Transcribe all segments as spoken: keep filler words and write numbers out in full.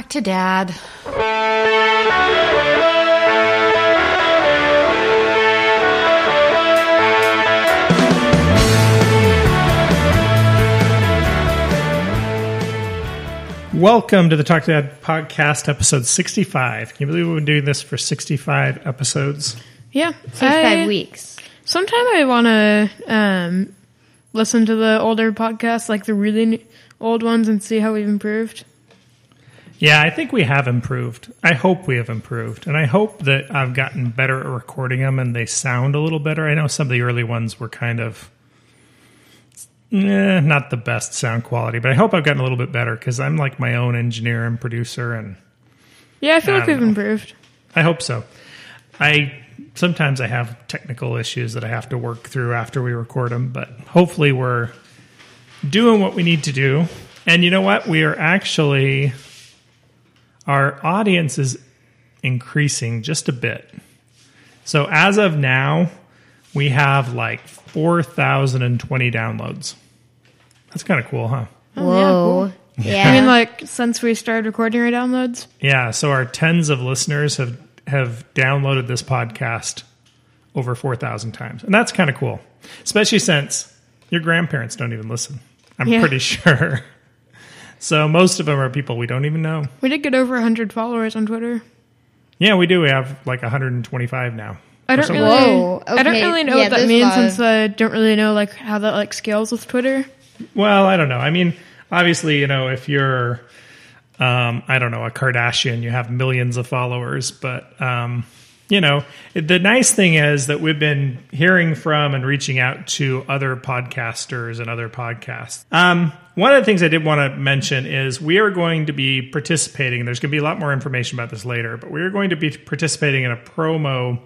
Talk to Dad. Welcome to the Talk to Dad podcast, episode sixty-five. Can you believe we've been doing this for sixty-five episodes? Yeah. sixty-five I, weeks. Sometime I want to um, listen to the older podcasts, like the really old ones, and see how we've improved. Yeah, I think we have improved. I hope we have improved. And I hope that I've gotten better at recording them and they sound a little better. I know some of the early ones were kind of eh, not the best sound quality, but I hope I've gotten a little bit better because I'm like my own engineer and producer. And Yeah, I feel I like we've know. improved. I hope so. I sometimes I have technical issues that I have to work through after we record them, but hopefully we're doing what we need to do. And you know what? We are actually... Our audience is increasing just a bit. So as of now, we have like four thousand twenty downloads. That's kind of cool, huh? Oh, Whoa. yeah, cool. Yeah. I mean, like, since we started recording our downloads? Yeah, so our tens of listeners have, have downloaded this podcast over four thousand times. And that's kind of cool, especially since your grandparents don't even listen. I'm Yeah. pretty sure. So most of them are people we don't even know. We did get over one hundred followers on Twitter. Yeah, we do. We have like one hundred twenty-five now. I don't something. really, Whoa, I don't okay. really know Yeah, what that there's means a lot since of- I don't really know like how that like scales with Twitter. Well, I don't know. I mean, obviously, you know, if you're, um, I don't know, a Kardashian, you have millions of followers. But, um, you know, the nice thing is that we've been hearing from and reaching out to other podcasters and other podcasts. Um, one of the things I did want to mention is we are going to be participating, and there's going to be a lot more information about this later, but we are going to be participating in a promo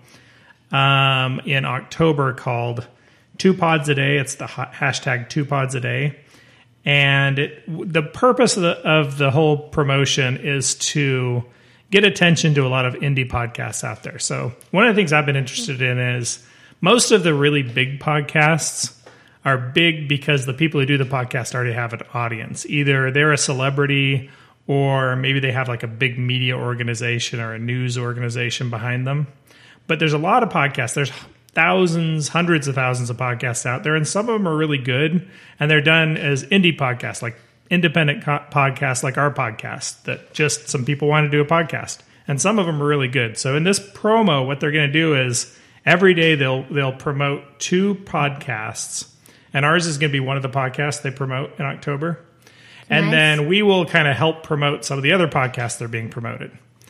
um, in October called Two Pods a Day. It's the ha- hashtag Two Pods a Day. And it, the purpose of the, of the whole promotion is to get attention to a lot of indie podcasts out there. So one of the things I've been interested in is most of the really big podcasts are big because the people who do the podcast already have an audience. Either they're a celebrity or maybe they have like a big media organization or a news organization behind them. But there's a lot of podcasts. There's thousands, hundreds of thousands of podcasts out there, and some of them are really good, and they're done as indie podcasts, like independent co- podcasts like our podcast, that just some people want to do a podcast. And some of them are really good. So in this promo, what they're going to do is every day they'll they'll promote two podcasts, and ours is going to be one of the podcasts they promote in October. And Nice. then we will kind of help promote some of the other podcasts that are being promoted.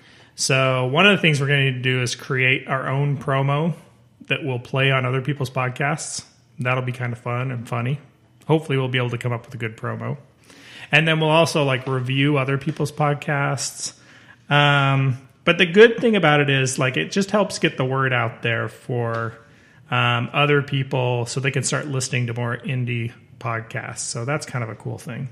So one of the things we're going to do is create our own promo that will play on other people's podcasts. That'll be kind of fun and funny. Hopefully we'll be able to come up with a good promo. And then we'll also like review other people's podcasts. Um, but the good thing about it is like it just helps get the word out there for um, other people so they can start listening to more indie podcasts. So that's kind of a cool thing.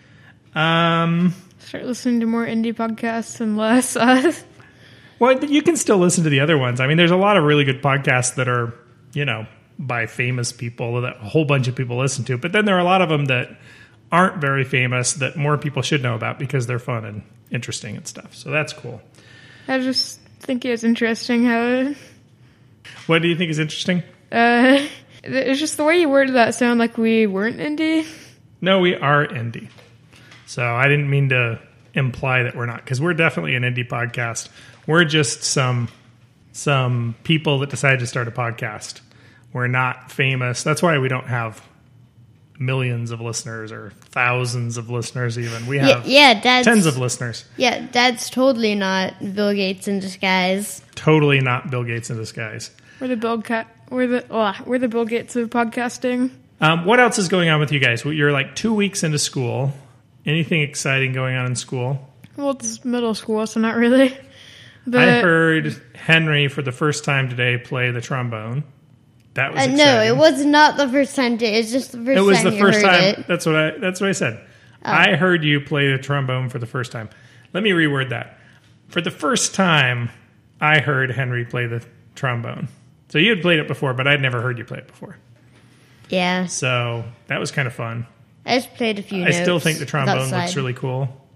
Um, Start listening to more indie podcasts and less us. well, you can still listen to the other ones. I mean, there's a lot of really good podcasts that are, you know, by famous people that a whole bunch of people listen to. But then there are a lot of them that aren't very famous that more people should know about because they're fun and interesting and stuff. So that's cool. I just think it's interesting how What do you think is interesting? uh, it's just the way you worded that sound like we weren't indie. No, we are indie. So I didn't mean to imply that we're not, because we're definitely an indie podcast. We're just some some people that decided to start a podcast. We're not famous. That's why we don't have millions of listeners or thousands of listeners even. We Yeah, have yeah, Dad's tens of listeners. Yeah, Dad's totally not Bill Gates in disguise. Totally not Bill Gates in disguise. We're the Bill Cat. We're the oh, we're the Bill Gates of podcasting. Um, what else is going on with you guys? Well, you're like two weeks into school. Anything exciting going on in school? Well, it's middle school, so not really. But I heard Henry for the first time today play the trombone. That was Uh, exciting. no, it was not the first time. To, it's just the first It was time the you first heard time. it. That's what I. That's what I said. Oh. I heard you play the trombone for the first time. Let me reword that. For the first time, I heard Henry play the trombone. So you had played it before, but I'd never heard you play it before. Yeah, So that was kind of fun. I just played a few I notes. still think the trombone outside. looks really cool.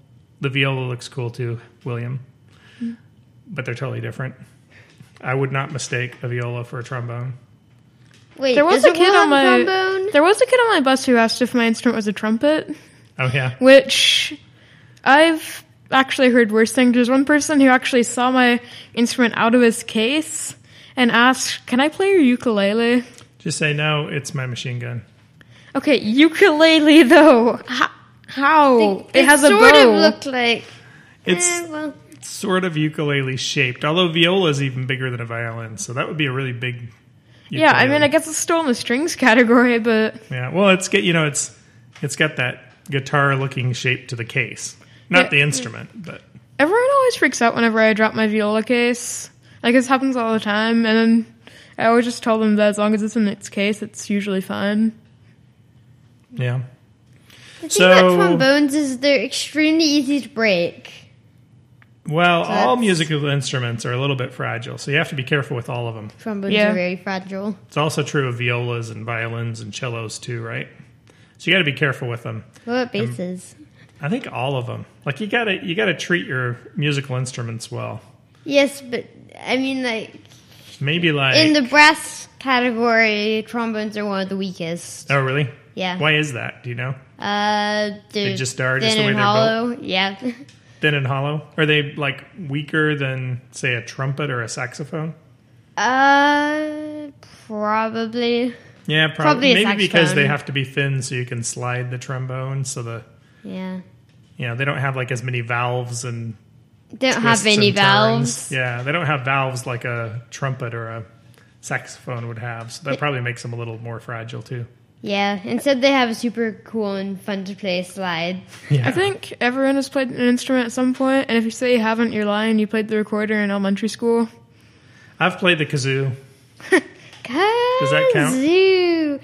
The viola looks cool too, William. Mm. But they're totally different. I would not mistake a viola for a trombone. Wait, there was does a it kid on have my trombone? there was a kid on my bus who asked if my instrument was a trumpet. Oh yeah, which I've actually heard worse things. There's one person who actually saw my instrument out of his case and asked, "Can I play your ukulele?" Just say no. It's my machine gun. Okay, ukulele though. How? how? It, it has a bow. Sort of looked like. It's eh, well. sort of ukulele shaped. Although viola is even bigger than a violin, so that would be a really big. Ukulele. Yeah, I mean, I guess it's still in the strings category, but yeah. Well, it's get you know it's it's got that guitar-looking shape to the case, not yeah. the instrument, but everyone always freaks out whenever I drop my viola case. Like, this happens all the time, and then I always just tell them that as long as it's in its case, it's usually fine. Yeah. The thing So- about trombones is they're extremely easy to break. Well, So all that's- musical instruments are a little bit fragile, so you have to be careful with all of them. Trombones Yeah. are very fragile. It's also true of violas and violins and cellos too, right? So you got to be careful with them. What about basses? I think all of them. Like you got to you got to treat your musical instruments well. Yes, but I mean, like Maybe like in the brass category, trombones are one of the weakest. Oh, really? Yeah. Why is that? Do you know? Uh, They just are, thin just the way and they're hollow. Yeah. Thin and hollow? Are they like weaker than say a trumpet or a saxophone? Uh, probably. Yeah, prob- Probably a maybe because saxophone. they have to be thin so you can slide the trombone, so the Yeah. you know they don't have like as many valves and They don't twists have any and turns. valves. Yeah, they don't have valves like a trumpet or a saxophone would have, so that probably makes them a little more fragile too. Yeah. Instead, they have a super cool and fun to play slide. Yeah. I think everyone has played an instrument at some point, and if you say you haven't, you're lying. You played the recorder in elementary school. I've played the kazoo. Does that count? Kazoo.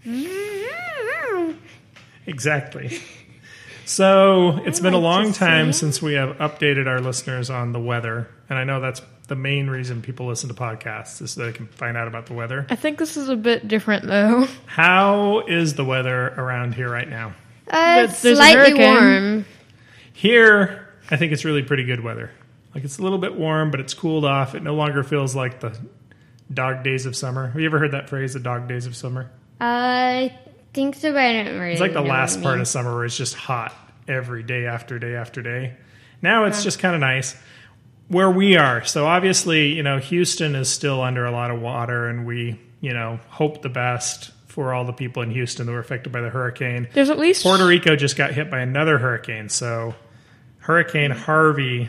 Exactly. So it's I been a like long to time sing. since we have updated our listeners on the weather, and I know that's the main reason people listen to podcasts is so they can find out about the weather. I think this is a bit different, though. How is the weather around here right now? Uh, But there's a slightly hurricane. warm. Here, I think it's really pretty good weather. Like it's a little bit warm, but it's cooled off. It no longer feels like the dog days of summer. Have you ever heard that phrase, the dog days of summer? I think so, but I don't really It's like the know last what it part of means. summer where it's just hot every day after day after day. Now it's just kind of nice where we are. So obviously, you know, Houston is still under a lot of water, and we, you know, hope the best for all the people in Houston that were affected by the hurricane. There's at least Puerto Rico just got hit by another hurricane. So Hurricane Harvey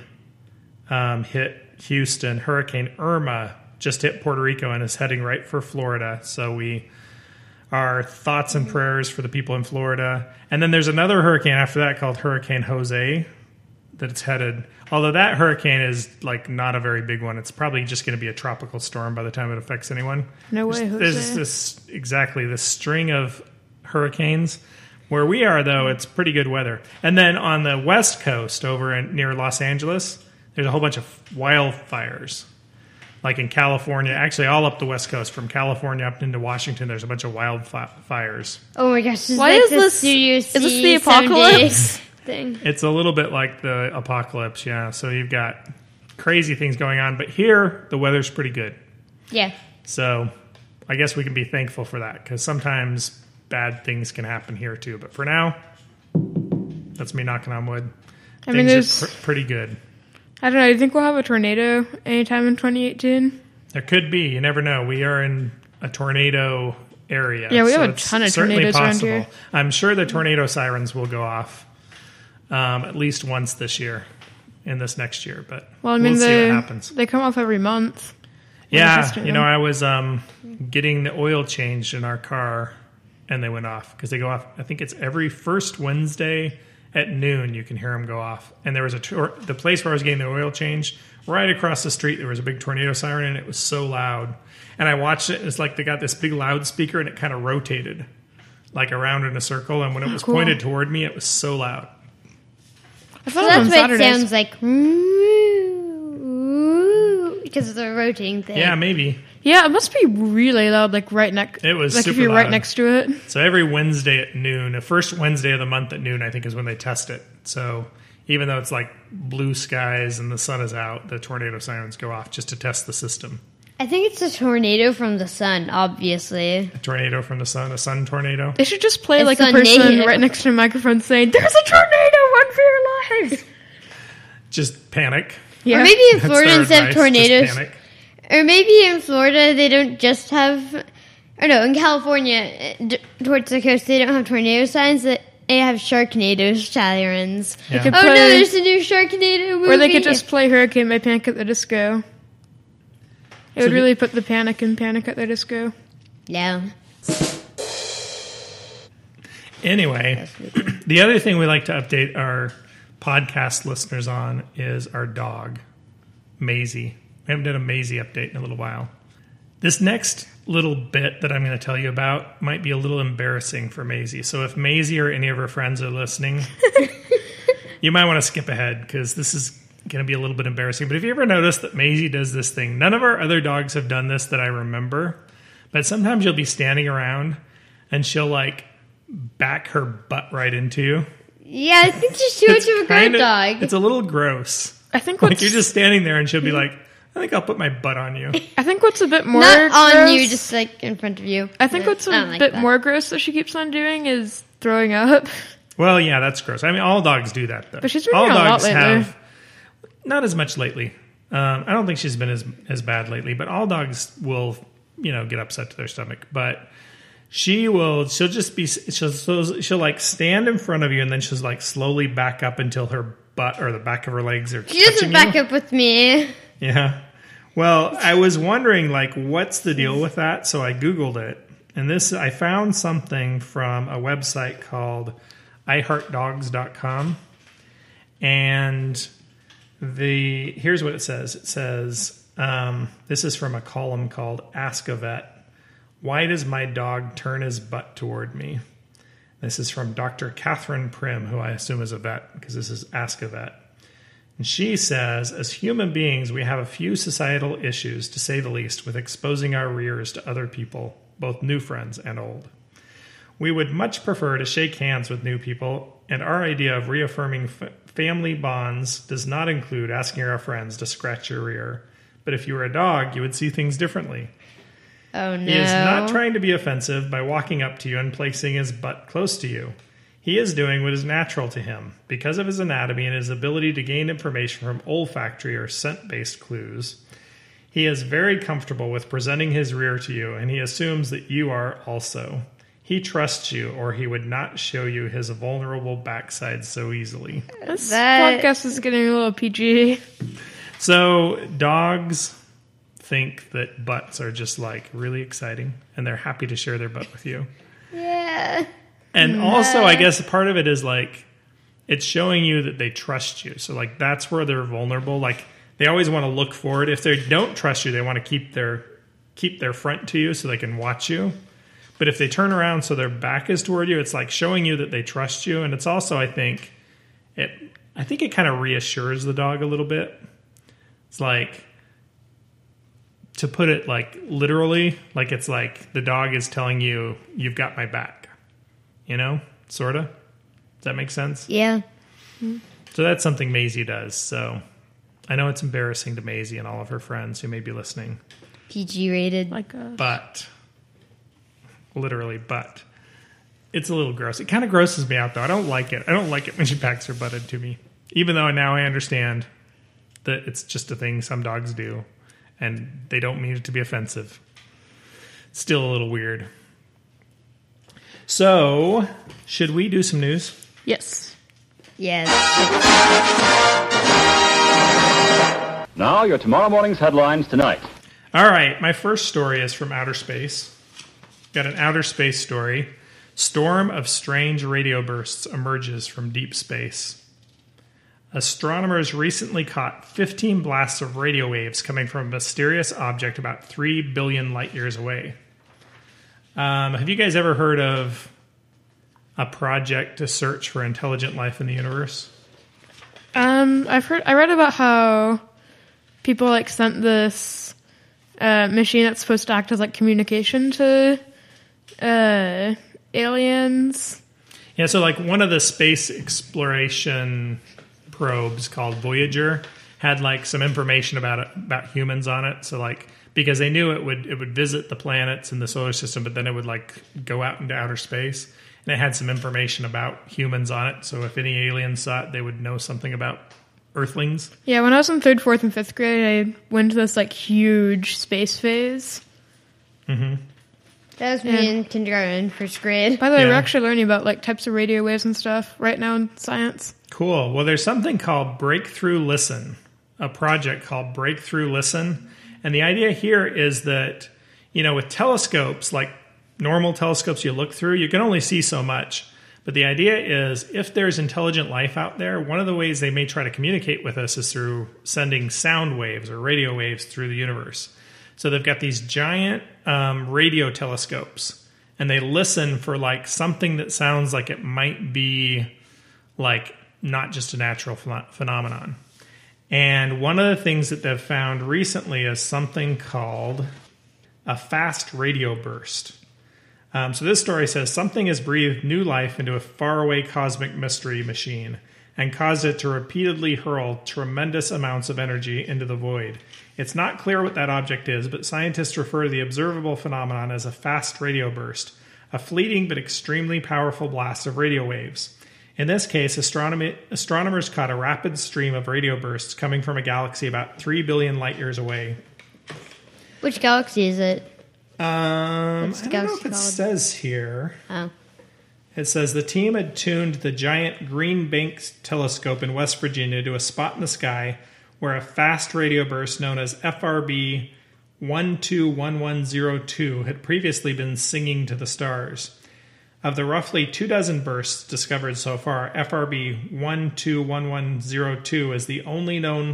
um, hit Houston. Hurricane Irma just hit Puerto Rico and is heading right for Florida. So we our thoughts and prayers for the people in Florida. And then there's another hurricane after that called Hurricane Jose that it's headed. Although that hurricane is like not a very big one. It's probably just going to be a tropical storm by the time it affects anyone. No way, There's, there's Jose. this exactly this string of hurricanes. Where we are, though, it's pretty good weather. And then on the west coast, over in, near Los Angeles, there's a whole bunch of wildfires. Like in California, actually all up the west coast, from California up into Washington, there's a bunch of wildfires. Oh my gosh! This is Why like is the this- Studio is this C the seven apocalypse? days thing? It's a little bit like the apocalypse, yeah. So you've got crazy things going on, but here the weather's pretty good. Yeah. So I guess we can be thankful for that, because sometimes bad things can happen here too. But for now, that's me knocking on wood. I mean, Things there's. are pr- pretty good. I don't know. You think we'll have a tornado anytime in twenty eighteen? There could be. You never know. We are in a tornado area. Yeah, we so have a it's ton of certainly tornadoes around possible. here. I'm sure the tornado sirens will go off um, at least once this year, in this next year. But Well, I mean, we'll see they what happens. they come off every month. Yeah, testing you know, them. I was um, getting the oil changed in our car, and they went off because they go off. I think it's every first Wednesday at noon. You can hear them go off. And there was a tor- the place where I was getting the oil changed. Right across the street, there was a big tornado siren, and it was so loud. And I watched it, and it's like they got this big loudspeaker, and it kind of rotated, like around in a circle. And when it was cool. pointed toward me, it was so loud. I So thought it was that's on what it Saturdays. sounds like. Because of the rotating thing. Yeah, maybe. Yeah, it must be really loud, like right next. It was like if super you're right loud. next to it. So every Wednesday at noon, the first Wednesday of the month at noon, I think is when they test it. So even though it's like blue skies and the sun is out, the tornado sirens go off just to test the system. I think it's a tornado from the sun, obviously. A tornado from the sun, a sun tornado. They should just play It's like a a person tornado. right next to a microphone saying, "There's a tornado, run for your lives!" Just panic. Yeah. Or maybe in That's Florida, their instead of advice, just tornadoes, panic. or maybe in Florida, they don't just have, or no, in California, uh, d- towards the coast, they don't have tornado signs, they they have Sharknado sirens. Yeah. could Oh no, play- there's a new Sharknado movie. Or they could just play Hurricane by Panic at the Disco. It So would the- really put the panic in Panic at the Disco. No. Anyway, the other thing we like to update our podcast listeners on is our dog, Maisie. We haven't done a Maisie update in a little while. This next little bit that I'm going to tell you about might be a little embarrassing for Maisie. So if Maisie or any of her friends are listening, you might want to skip ahead because this is going to be a little bit embarrassing. But have you ever noticed that Maisie does this thing? None of our other dogs have done this that I remember. But sometimes you'll be standing around and she'll like back her butt right into you. Yeah, I think she's too much of a guard kinda- dog. It's a little gross. I think Like what's you're just standing there and she'll be like, I think I'll put my butt on you. I think what's a bit more Not on gross, you, just like in front of you. I think what's a I don't like bit that. more gross that she keeps on doing is throwing up. Well, yeah, that's gross. I mean, all dogs do that, though. But she's been all doing a lot dogs lately. have not as much lately. Um, I don't think she's been as as bad lately, but all dogs will, you know, get upset to their stomach. But she will. She'll just be. She'll she'll, she'll like stand in front of you, and then she'll like slowly back up until her butt or the back of her legs are She doesn't touching back you. up with me. Yeah. Well, I was wondering, like, what's the deal with that? So I Googled it. And this, I found something from a website called i heart dogs dot com. And the here's what it says. It says, um, this is from a column called Ask a Vet. Why does my dog turn his butt toward me? This is from Doctor Catherine Prim, who I assume is a vet, because this is Ask a Vet. And she says, as human beings, we have a few societal issues, to say the least, with exposing our rears to other people, both new friends and old. We would much prefer to shake hands with new people, and our idea of reaffirming f- family bonds does not include asking our friends to scratch your rear. But if you were a dog, you would see things differently. Oh no. He is not trying to be offensive by walking up to you and placing his butt close to you. He is doing what is natural to him because of his anatomy and his ability to gain information from olfactory or scent-based clues. He is very comfortable with presenting his rear to you, and he assumes that you are also. He trusts you, or he would not show you his vulnerable backside so easily. This That- podcast is getting a little P G. So dogs think that butts are just like really exciting, and they're happy to share their butt with you. Yeah. And also, I guess part of it is like it's showing you that they trust you. So like that's where they're vulnerable. Like they always want to look forward. If they don't trust you, they want to keep their keep their front to you so they can watch you. But if they turn around so their back is toward you, it's like showing you that they trust you. And it's also, I think, it I think it kind of reassures the dog a little bit. It's like, to put it like literally, like it's like the dog is telling you, you've got my back. You know, sort of. Does that make sense? Yeah. So that's something Maisie does. So I know it's embarrassing to Maisie and all of her friends who may be listening. P G rated. Like a, But, literally, but, it's a little gross. It kind of grosses me out, though. I don't like it. I don't like it when she packs her butt into me. Even though now I understand that it's just a thing some dogs do. And they don't mean it to be offensive. It's still a little weird. So, should we do some news? yes. Yes. Now, your tomorrow morning's headlines tonight. All right, my first story is from outer space. Got an outer space story. Storm of strange radio bursts emerges from deep space. Astronomers recently caught fifteen blasts of radio waves coming from a mysterious object about three billion light years away. Um, have you guys ever heard of a project to search for intelligent life in the universe? Um, I've heard. I read about how people like sent this uh, machine that's supposed to act as like communication to uh, aliens. Yeah, so like one of the space exploration probes called Voyager had like some information about it, about humans on it. So like because they knew it would it would visit the planets in the solar system, but then it would like go out into outer space, and it had some information about humans on it. So if any aliens saw it, they would know something about Earthlings. Yeah, when I was in third, fourth, and fifth grade, I went to this like huge space phase. Mm-hmm. That was me Yeah. in kindergarten, first grade. By the way, Yeah. we're actually learning about like types of radio waves and stuff right now in science. Cool. Well, there's something called Breakthrough Listen, a project called Breakthrough Listen. And the idea here is that, you know, with telescopes, like normal telescopes you look through, you can only see so much. But the idea is if there's intelligent life out there, one of the ways they may try to communicate with us is through sending sound waves or radio waves through the universe. So they've got these giant um, radio telescopes, and they listen for like something that sounds like it might be like not just a natural ph- phenomenon. And one of the things that they've found recently is something called a fast radio burst. Um, so this story says something has breathed new life into a faraway cosmic mystery machine and caused it to repeatedly hurl tremendous amounts of energy into the void. It's not clear what that object is, but scientists refer to the observable phenomenon as a fast radio burst, a fleeting but extremely powerful blast of radio waves. In this case, astronomy, astronomers caught a rapid stream of radio bursts coming from a galaxy about three billion light years away. Which galaxy is it? Um, What's the I don't know galaxy if it called? says here. Oh. It says the team had tuned the giant Green Banks telescope in West Virginia to a spot in the sky where a fast radio burst known as F R B one two one one zero two had previously been singing to the stars. Of the roughly two dozen bursts discovered so far, F R B one two one one zero two is the only known,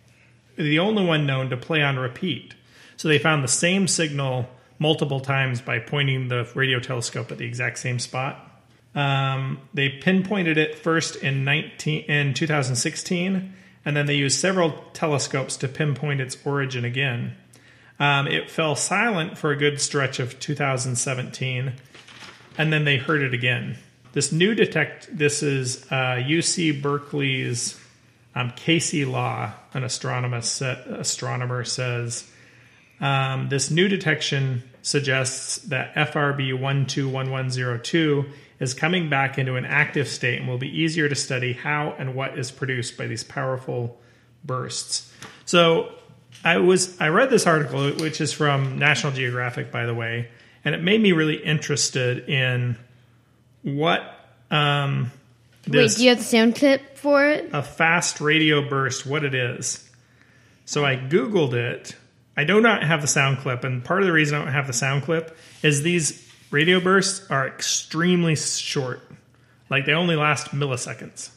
the only one known to play on repeat. So they found the same signal multiple times by pointing the radio telescope at the exact same spot. Um, they pinpointed it first in nineteen in two thousand sixteen, and then they used several telescopes to pinpoint its origin again. Um, it fell silent for a good stretch of two thousand seventeen, and then they heard it again. This new detect. This is uh, U C Berkeley's um, Casey Law, an astronomer, sa- astronomer says. Um, this new detection suggests that F R B one two one one zero two is coming back into an active state and will be easier to study how and what is produced by these powerful bursts. So I was I read this article, which is from National Geographic, by the way, and it made me really interested in what um, this Wait, do you have the sound clip for it? a fast radio burst, what it is. So I Googled it. I do not have the sound clip, and part of the reason I don't have the sound clip is these radio bursts are extremely short. Like, they only last milliseconds.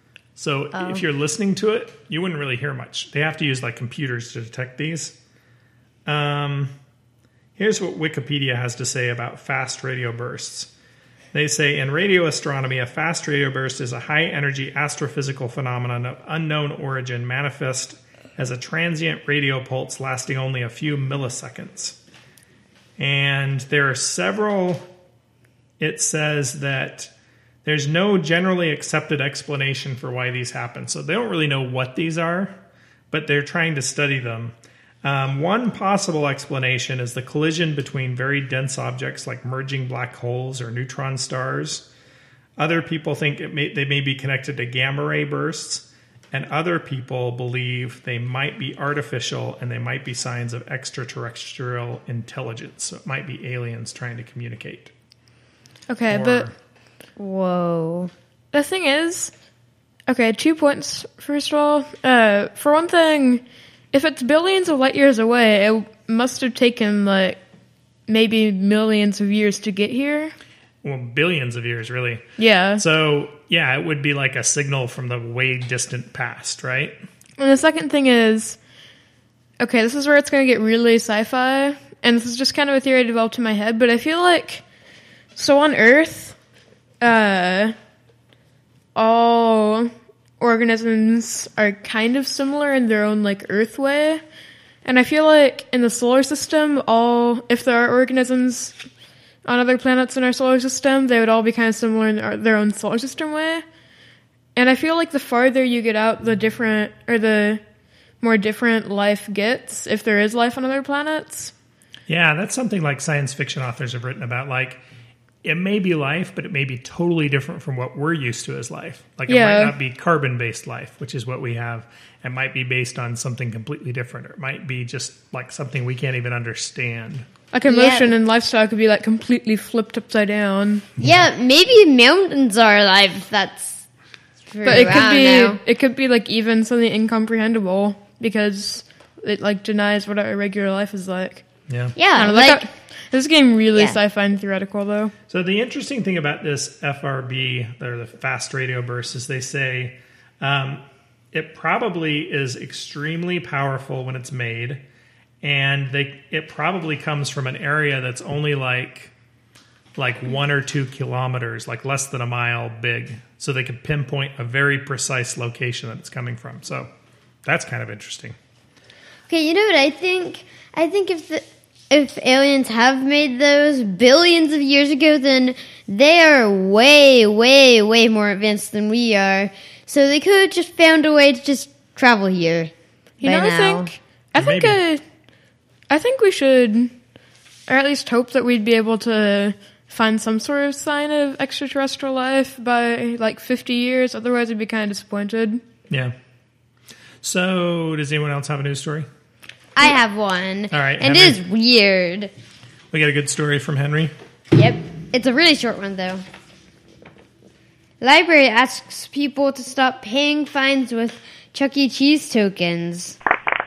So Oh. if you're listening to it, you wouldn't really hear much. They have to use, like, computers to detect these. Um, here's what Wikipedia has to say about fast radio bursts. They say, in radio astronomy, a fast radio burst is a high-energy astrophysical phenomenon of unknown origin manifest as a transient radio pulse lasting only a few milliseconds. And there are several, it says that there's no generally accepted explanation for why these happen. So they don't really know what these are, but they're trying to study them. Um, one possible explanation is the collision between very dense objects like merging black holes or neutron stars. Other people think it may, they may be connected to gamma ray bursts. And other people believe they might be artificial and they might be signs of extraterrestrial intelligence. So it might be aliens trying to communicate. Okay, Or- but Whoa. the thing is, okay, two points. First of all, uh, for one thing, if it's billions of light years away, it must have taken like maybe millions of years to get here. Well, billions of years, really. Yeah. So, yeah, it would be like a signal from the way distant past, right? And the second thing is, okay, this is where it's going to get really sci-fi, and this is just kind of a theory I developed in my head, but I feel like, so on Earth, uh, all organisms are kind of similar in their own, like, Earth way, and I feel like in the solar system, all, if there are organisms on other planets in our solar system, they would all be kind of similar in their, their own solar system way. And I feel like the farther you get out, the different, or the more different life gets, if there is life on other planets. Yeah, that's something like science fiction authors have written about. Like, it may be life, but it may be totally different from what we're used to as life. Like, it Yeah. might not be carbon-based life, which is what we have. It might be based on something completely different. Or it might be just like something we can't even understand. Like emotion Yeah. and lifestyle could be like completely flipped upside down. Yeah, maybe mountains are alive. if That's true. But it I could don't be know. it could be like even something incomprehensible because it like denies what our regular life is like. Yeah. I Yeah, don't know, look like up- this is getting really Yeah. sci-fi and theoretical though. So the interesting thing about this F R B, or the fast radio burst, is they say um, it probably is extremely powerful when it's made, and they it probably comes from an area that's only like like one or two kilometers, like less than a mile big, so they could pinpoint a very precise location that it's coming from. So that's kind of interesting. okay, you know what I think? I think if the if aliens have made those billions of years ago, then they are way, way, way more advanced than we are. So they could have just found a way to just travel here. You by know, I now. think I think Maybe. uh, I think we should, or at least hope that we'd be able to find some sort of sign of extraterrestrial life by like fifty years. Otherwise, we'd be kind of disappointed. Yeah. So does anyone else have a news story? I have one. All right, And it Henry. is weird. We got a good story from Henry. Yep. It's a really short one, though. Library asks people to stop paying fines with Chuck E. Cheese tokens.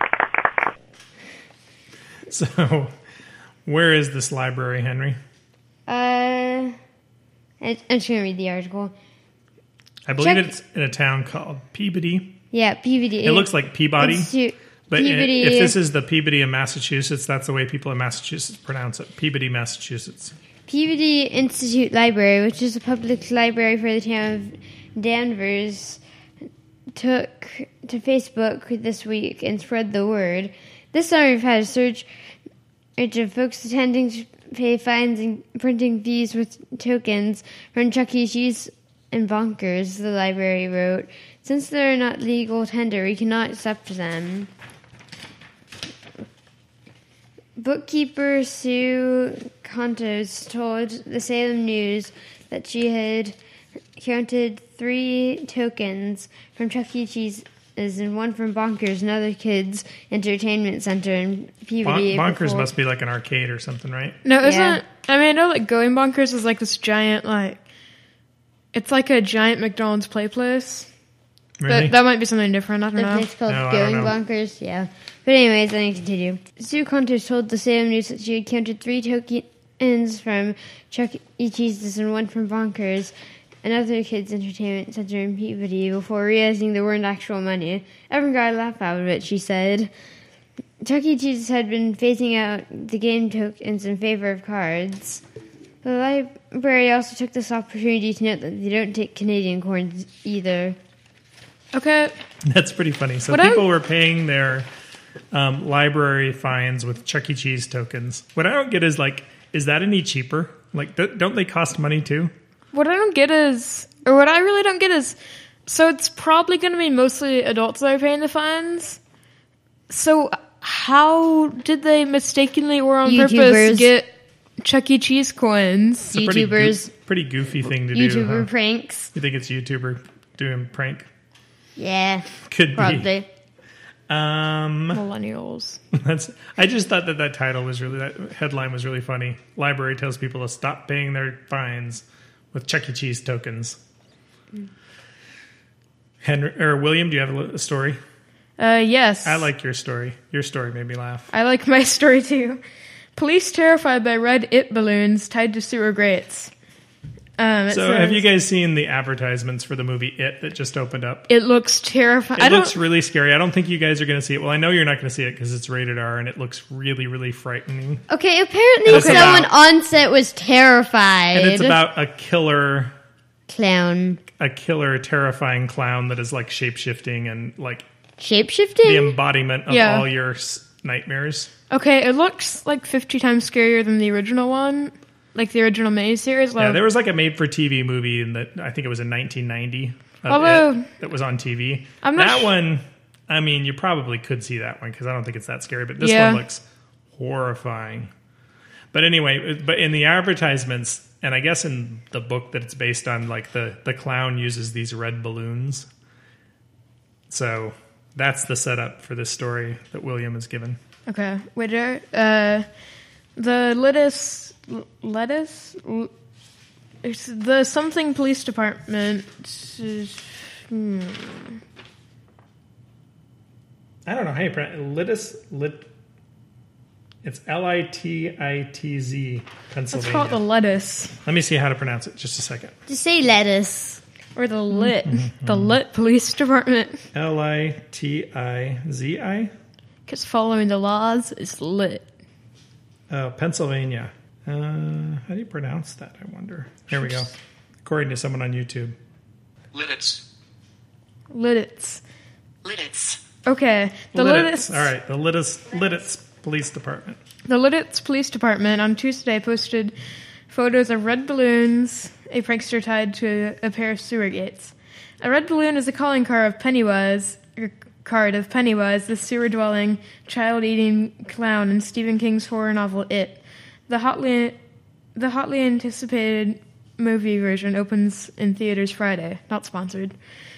So, where is this library, Henry? Uh, I- I'm just going to read the article. I believe Check- it's in a town called Peabody. Yeah, P V D. It looks like Peabody, Institute- but i- Peabody. if this is the Peabody in Massachusetts, that's the way people in Massachusetts pronounce it. Peabody, Massachusetts. Peabody Institute Library, which is a public library for the town of Danvers, took to Facebook this week and spread the word. This summer, we've had a surge of folks attending to pay fines and printing fees with tokens from Chuck E. Cheese and Bonkers, the library wrote. Since they're not legal tender, we cannot accept them. Bookkeeper Sue Contos told the Salem News that she had counted three tokens from Chuck E. Cheese and one from Bonkers, another kids' entertainment center in Bon- Peabody. Bonkers before- must be like an arcade or something, right? No, isn't Yeah. I mean, I know like Going Bonkers is like this giant like it's like a giant McDonald's play place. Really? But that might be something different. I don't The know. place called No, I don't Going know. Bonkers, yeah. But anyways, let me continue. Sue Contos told the Salem News that she had counted three tokens from Chuck E. Cheese's and one from Bonkers, another kids' entertainment center in Peabody, before realizing they weren't actual money. Everyone got a laugh out of it, she said. Chuck E. Cheese had been phasing out the game tokens in favor of cards. The library also took this opportunity to note that they don't take Canadian coins either. Okay. That's pretty funny. So What I- people were paying their um, library fines with Chuck E. Cheese tokens. What I don't get is like, is that any cheaper? Like, th- don't they cost money too? What I don't get is, or what I really don't get is, so it's probably going to be mostly adults that are paying the fines. So how did they mistakenly or on purpose YouTubers. get Chuck E. Cheese coins? It's a pretty, goo- YouTubers. pretty goofy thing to do. YouTuber Huh? pranks. You think it's YouTuber doing prank? Yeah, Could probably. be. Um, Millennials. that's. I just thought that that title was really, that headline was really funny. Library tells people to stop paying their fines with Chuck E. Cheese tokens. Henry or William, do you have a, li- a story? Uh, yes. I like your story. Your story made me laugh. I like my story too. Police terrified by red it balloons tied to sewer grates. Um, it So, says, have you guys seen the advertisements for the movie It that just opened up? It looks terrifying. It I looks don't. really scary. I don't think you guys are going to see it. Well, I know you're not going to see it because it's rated R and it looks really, really frightening. Okay, apparently It's someone about- on set was terrified. And it's about a killer, clown a killer, terrifying clown that is like shape shifting and like the shapeshifting. embodiment of Yeah. all your s- nightmares. Okay, it looks like fifty times scarier than the original one, like the original miniseries. Yeah, Like, there was like a made-for-T V movie in that I think it was in nineteen ninety of Although- it that was on T V. I'm not that sh- one, I mean, you probably could see that one because I don't think it's that scary, but this Yeah. one looks horrifying. But anyway, but in the advertisements, and I guess in the book that it's based on, like the, the clown uses these red balloons. So that's the setup for this story that William has given. Okay, wait there. Uh, the lettuce, lettuce, it's the something police department. Hmm. I don't know how you pronounce it. Litis, lit, it's L I T I T Z, Let's Pennsylvania. call it the lettuce Let me see how to pronounce it. Just a second. Just say lettuce. or the lit, the lit police department. L I T I Z I? Because following the laws is lit. Oh, Pennsylvania. Uh, how do you pronounce that, I wonder? Here we go. According to someone on YouTube. Lidditz. Lidditz. Lidditz. Okay, the Lidditz. Lidditz. All right, the Lidditz, Lidditz Police Department. The Lidditz Police Department on Tuesday posted photos of red balloons, a prankster tied to a pair of sewer gates. A red balloon is a calling card of Pennywise, er, card of Pennywise, the sewer-dwelling, child-eating clown in Stephen King's horror novel It. The hotly, the hotly anticipated movie version opens in theaters Friday. Not sponsored.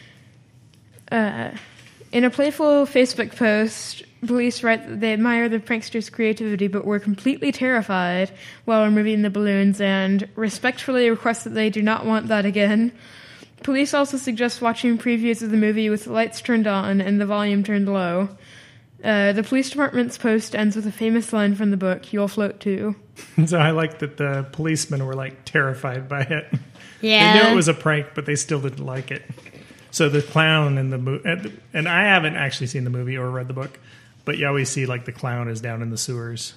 Uh, in a playful Facebook post, police write that they admire the prankster's creativity but were completely terrified while removing the balloons and respectfully request that they do not want that again. Police also suggest watching previews of the movie with the lights turned on and the volume turned low. Uh, the police department's post ends with a famous line from the book, "You'll float too." So I like that the policemen were like terrified by it. Yeah. They knew it was a prank, but they still didn't like it. So the clown in the movie, and I haven't actually seen the movie or read the book, but you always see like the clown is down in the sewers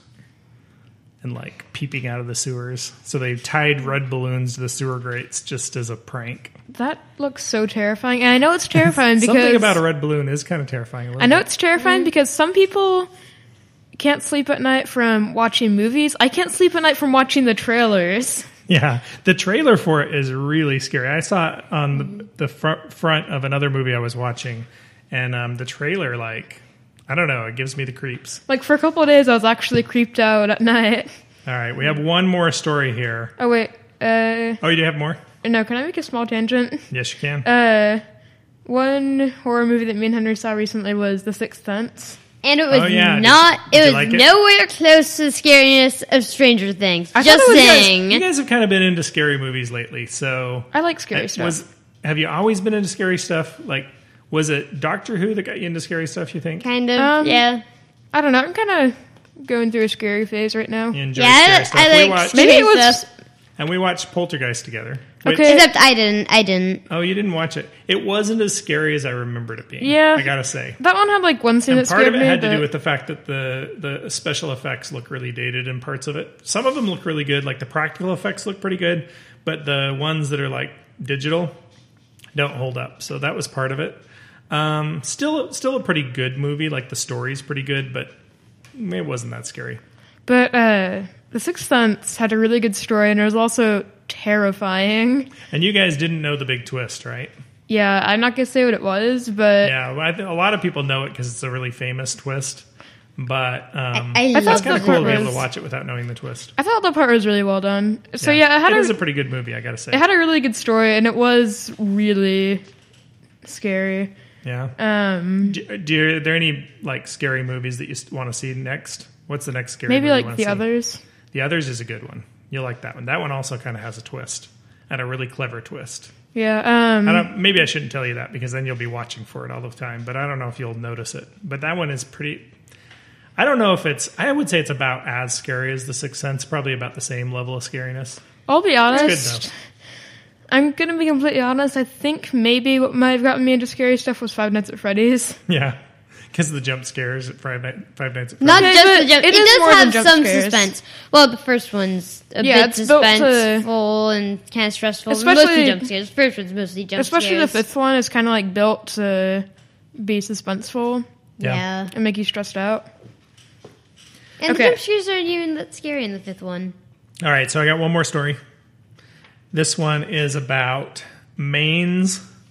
and like peeping out of the sewers. So they tied red balloons to the sewer grates just as a prank. That looks so terrifying. And I know it's terrifying because... Something about a red balloon is kind of terrifying. A little I know bit. it's terrifying because some people can't sleep at night from watching movies. I can't sleep at night from watching the trailers. Yeah, the trailer for it is really scary. I saw it on the, the front, front of another movie I was watching, and um, the trailer, like, I don't know, it gives me the creeps. Like, for a couple of days, I was actually creeped out at night. All right, we have one more story here. Oh, wait. Uh, Oh, you do have more? no, can I make a small tangent? Yes, you can. Uh, one horror movie that me and Henry saw recently was The Sixth Sense. And it was Oh, yeah. Did- not, did it you was like it? nowhere close to the scariness of Stranger Things. I Just thought it was- saying. You guys have kind of been into scary movies lately, so... I like scary Uh, stuff. Was, have you always been into scary stuff? Like, was it Doctor Who that got you into scary stuff, you think? Kind of, Um, yeah. I don't know. I'm kind of going through a scary phase right now. You enjoy Yeah, scary I, stuff. I we like watched, Maybe it scary was- stuff. and we watched Poltergeist together. Which- Okay. Except I didn't. I didn't. Oh, you didn't watch it. It wasn't as scary as I remembered it being. Yeah. I gotta say. That one had like one scene And that part scared of it me. had to but- do with the fact that the, the special effects look really dated in parts of it. Some of them look really good, like the practical effects look pretty good, but the ones that are like digital don't hold up. So that was part of it. Um, still, still a pretty good movie. Like the story's pretty good, but it wasn't that scary. But uh, The Sixth Sense had a really good story, and it was also terrifying. And you guys didn't know the big twist, right? Yeah, I'm not gonna say what it was, but Yeah, well, I th- a lot of people know it because it's a really famous twist. But um, I, I, I love thought it's kind of the cool to part be able was- to watch it without knowing the twist. I thought the part was really well done. So yeah, it had it a, is a pretty good movie, I gotta say. it had a really good story, and it was really scary. yeah. Um, Do, do you, are there any like scary movies that you want to see next? What's the next scary maybe movie you like wanna the see? others. The Others is a good one. You'll like that one. That one also kind of has a twist and a really clever twist. Yeah. Um, I don't, maybe I shouldn't tell you that because then you'll be watching for it all the time. But I don't know if you'll notice it. But that one is pretty. I don't know if it's. I would say it's about as scary as The Sixth Sense. Probably about the same level of scariness. I'll be It's honest. good though. I'm gonna be completely honest. I think maybe what might have gotten me into scary stuff was Five Nights at Freddy's. Yeah, because of the jump scares at Five, Night, Five Nights at Not Freddy's. Okay, just but the jump. it It, is more does than have jump some scares. suspense. Well, the first one's a Yeah, bit it's built to- suspenseful and kind of stressful. Especially- mostly jump scares. The first one's mostly jump Especially scares. the fifth one is kind of like built to be suspenseful Yeah. Yeah. and make you stressed out. And Okay. the jump scares aren't even that scary in the fifth one. All right, so I got one more story. This one is about Maine's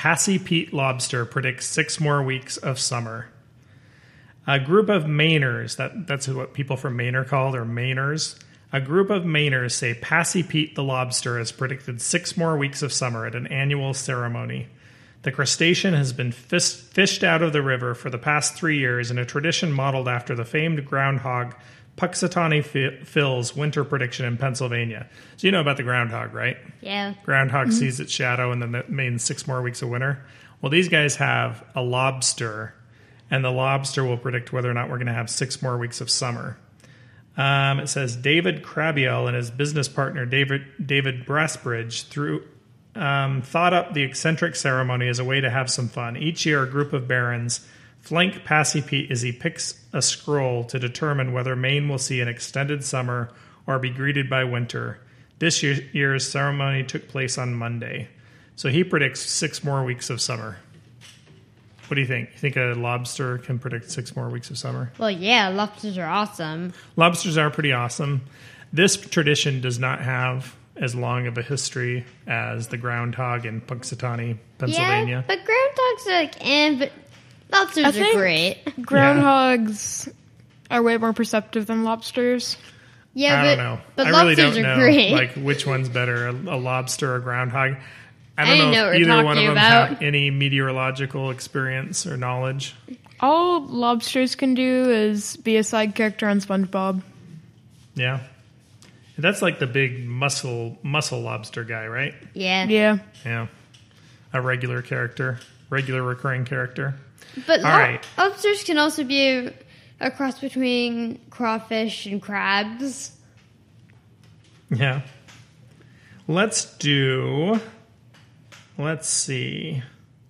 Passy Pete Lobster predicts six more weeks of summer. A group of Mainers, that, that's what people from Maine are called, or Mainers. A group of Mainers say Passy Pete the Lobster has predicted six more weeks of summer at an annual ceremony. The crustacean has been fis- fished out of the river for the past three years in a tradition modeled after the famed groundhog Puxatawny Phil's winter prediction in Pennsylvania. So you know about the groundhog, right? Yeah. Groundhog mm-hmm. sees its shadow and then that means six more weeks of winter. Well, these guys have a lobster, and the lobster will predict whether or not we're going to have six more weeks of summer. Um, it says David Crabiel and his business partner David David Brasbridge through um, thought up the eccentric ceremony as a way to have some fun. Each year, a group of barons flank Passy Pete as he picks a scroll to determine whether Maine will see an extended summer or be greeted by winter. This year, year's ceremony took place on Monday, so he predicts six more weeks of summer. What do you think? You think a lobster can predict six more weeks of summer? Well, yeah, lobsters are awesome. Lobsters are pretty awesome. This tradition does not have as long of a history as the groundhog in Punxsutawney, Pennsylvania. Yeah, but groundhogs are like, eh, but lobsters I are think great. Groundhogs yeah. are way more perceptive than lobsters. Yeah, I but, don't know. but I lobsters really don't are know, great. like which one's better, a, a lobster or a groundhog. I I don't didn't know, know what if we're either one of talking them about. have any meteorological experience or knowledge. All lobsters can do is be a side character on SpongeBob. Yeah. That's like the big muscle muscle lobster guy, right? Yeah. Yeah. Yeah. A regular character, regular recurring character. But All lo- right. lobsters can also be a, a cross between crawfish and crabs. Yeah. Let's do, let's see.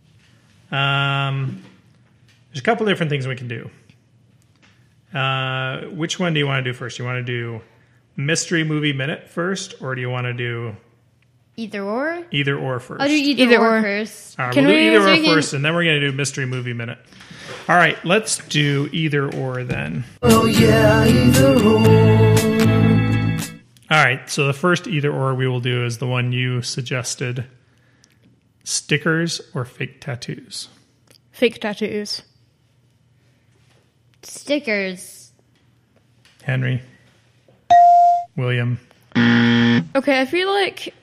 Um, there's a couple different things we can do. Uh, which one do you want to do first? You want to do Mystery Movie Minute first, or do you want to do Either or? either or first? I'll do either, Either or, or. first. All right, Can we'll do we- either so or we can- first, and then we're going to do Mystery Movie Minute. All right, let's do either or then. Oh yeah, either or. All right, so the first either or we will do is the one you suggested. Stickers or fake tattoos? Fake tattoos. Stickers. Henry. William. Okay, I feel like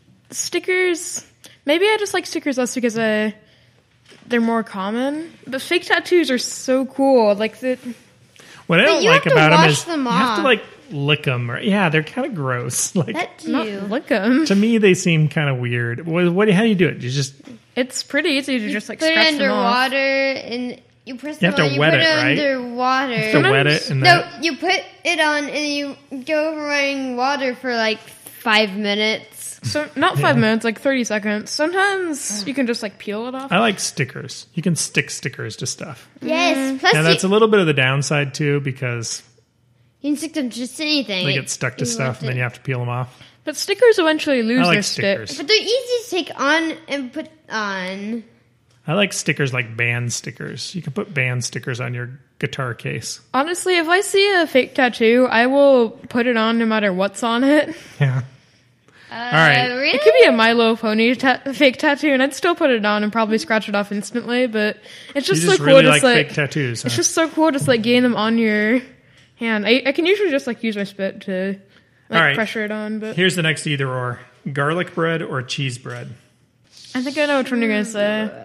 stickers. Maybe I just like stickers less because I, they're more common. But fake tattoos are so cool. Like the What I But don't you like have to about them wash is them you have to off. like lick them. Or, yeah, they're kind of gross. Like That too. not lick them. to me, they seem kind of weird. What, what? How do you do it? You just It's pretty easy to just like put it scratch them off. underwater and you press You them have to on. You wet put it, it right? underwater. to wet it and No, then you put it on and you go over running water for like five minutes. So not five minutes, like thirty seconds. Sometimes you can just like peel it off. I like stickers. You can stick stickers to stuff. Yes. Plus, Now that's a you, little bit of the downside too, because you can stick them to just anything. they get stuck to You stuff left and then it. you have to peel them off. But stickers eventually lose I like their stickers. stick. But they're easy to take on and put on. I like stickers like band stickers. You can put band stickers on your guitar case. Honestly, if I see a fake tattoo, I will put it on no matter what's on it. Yeah. Uh, All right. Really? It could be a Milo Pony ta- fake tattoo, and I'd still put it on and probably scratch it off instantly. But it's You just just so cool, really just like like, fake tattoos. it's huh? just so cool, just like getting them on your hand. I, I can usually just like use my spit to like All right. pressure it on, but Here's the next either or: garlic bread or cheese bread. I think I know which one you're gonna say.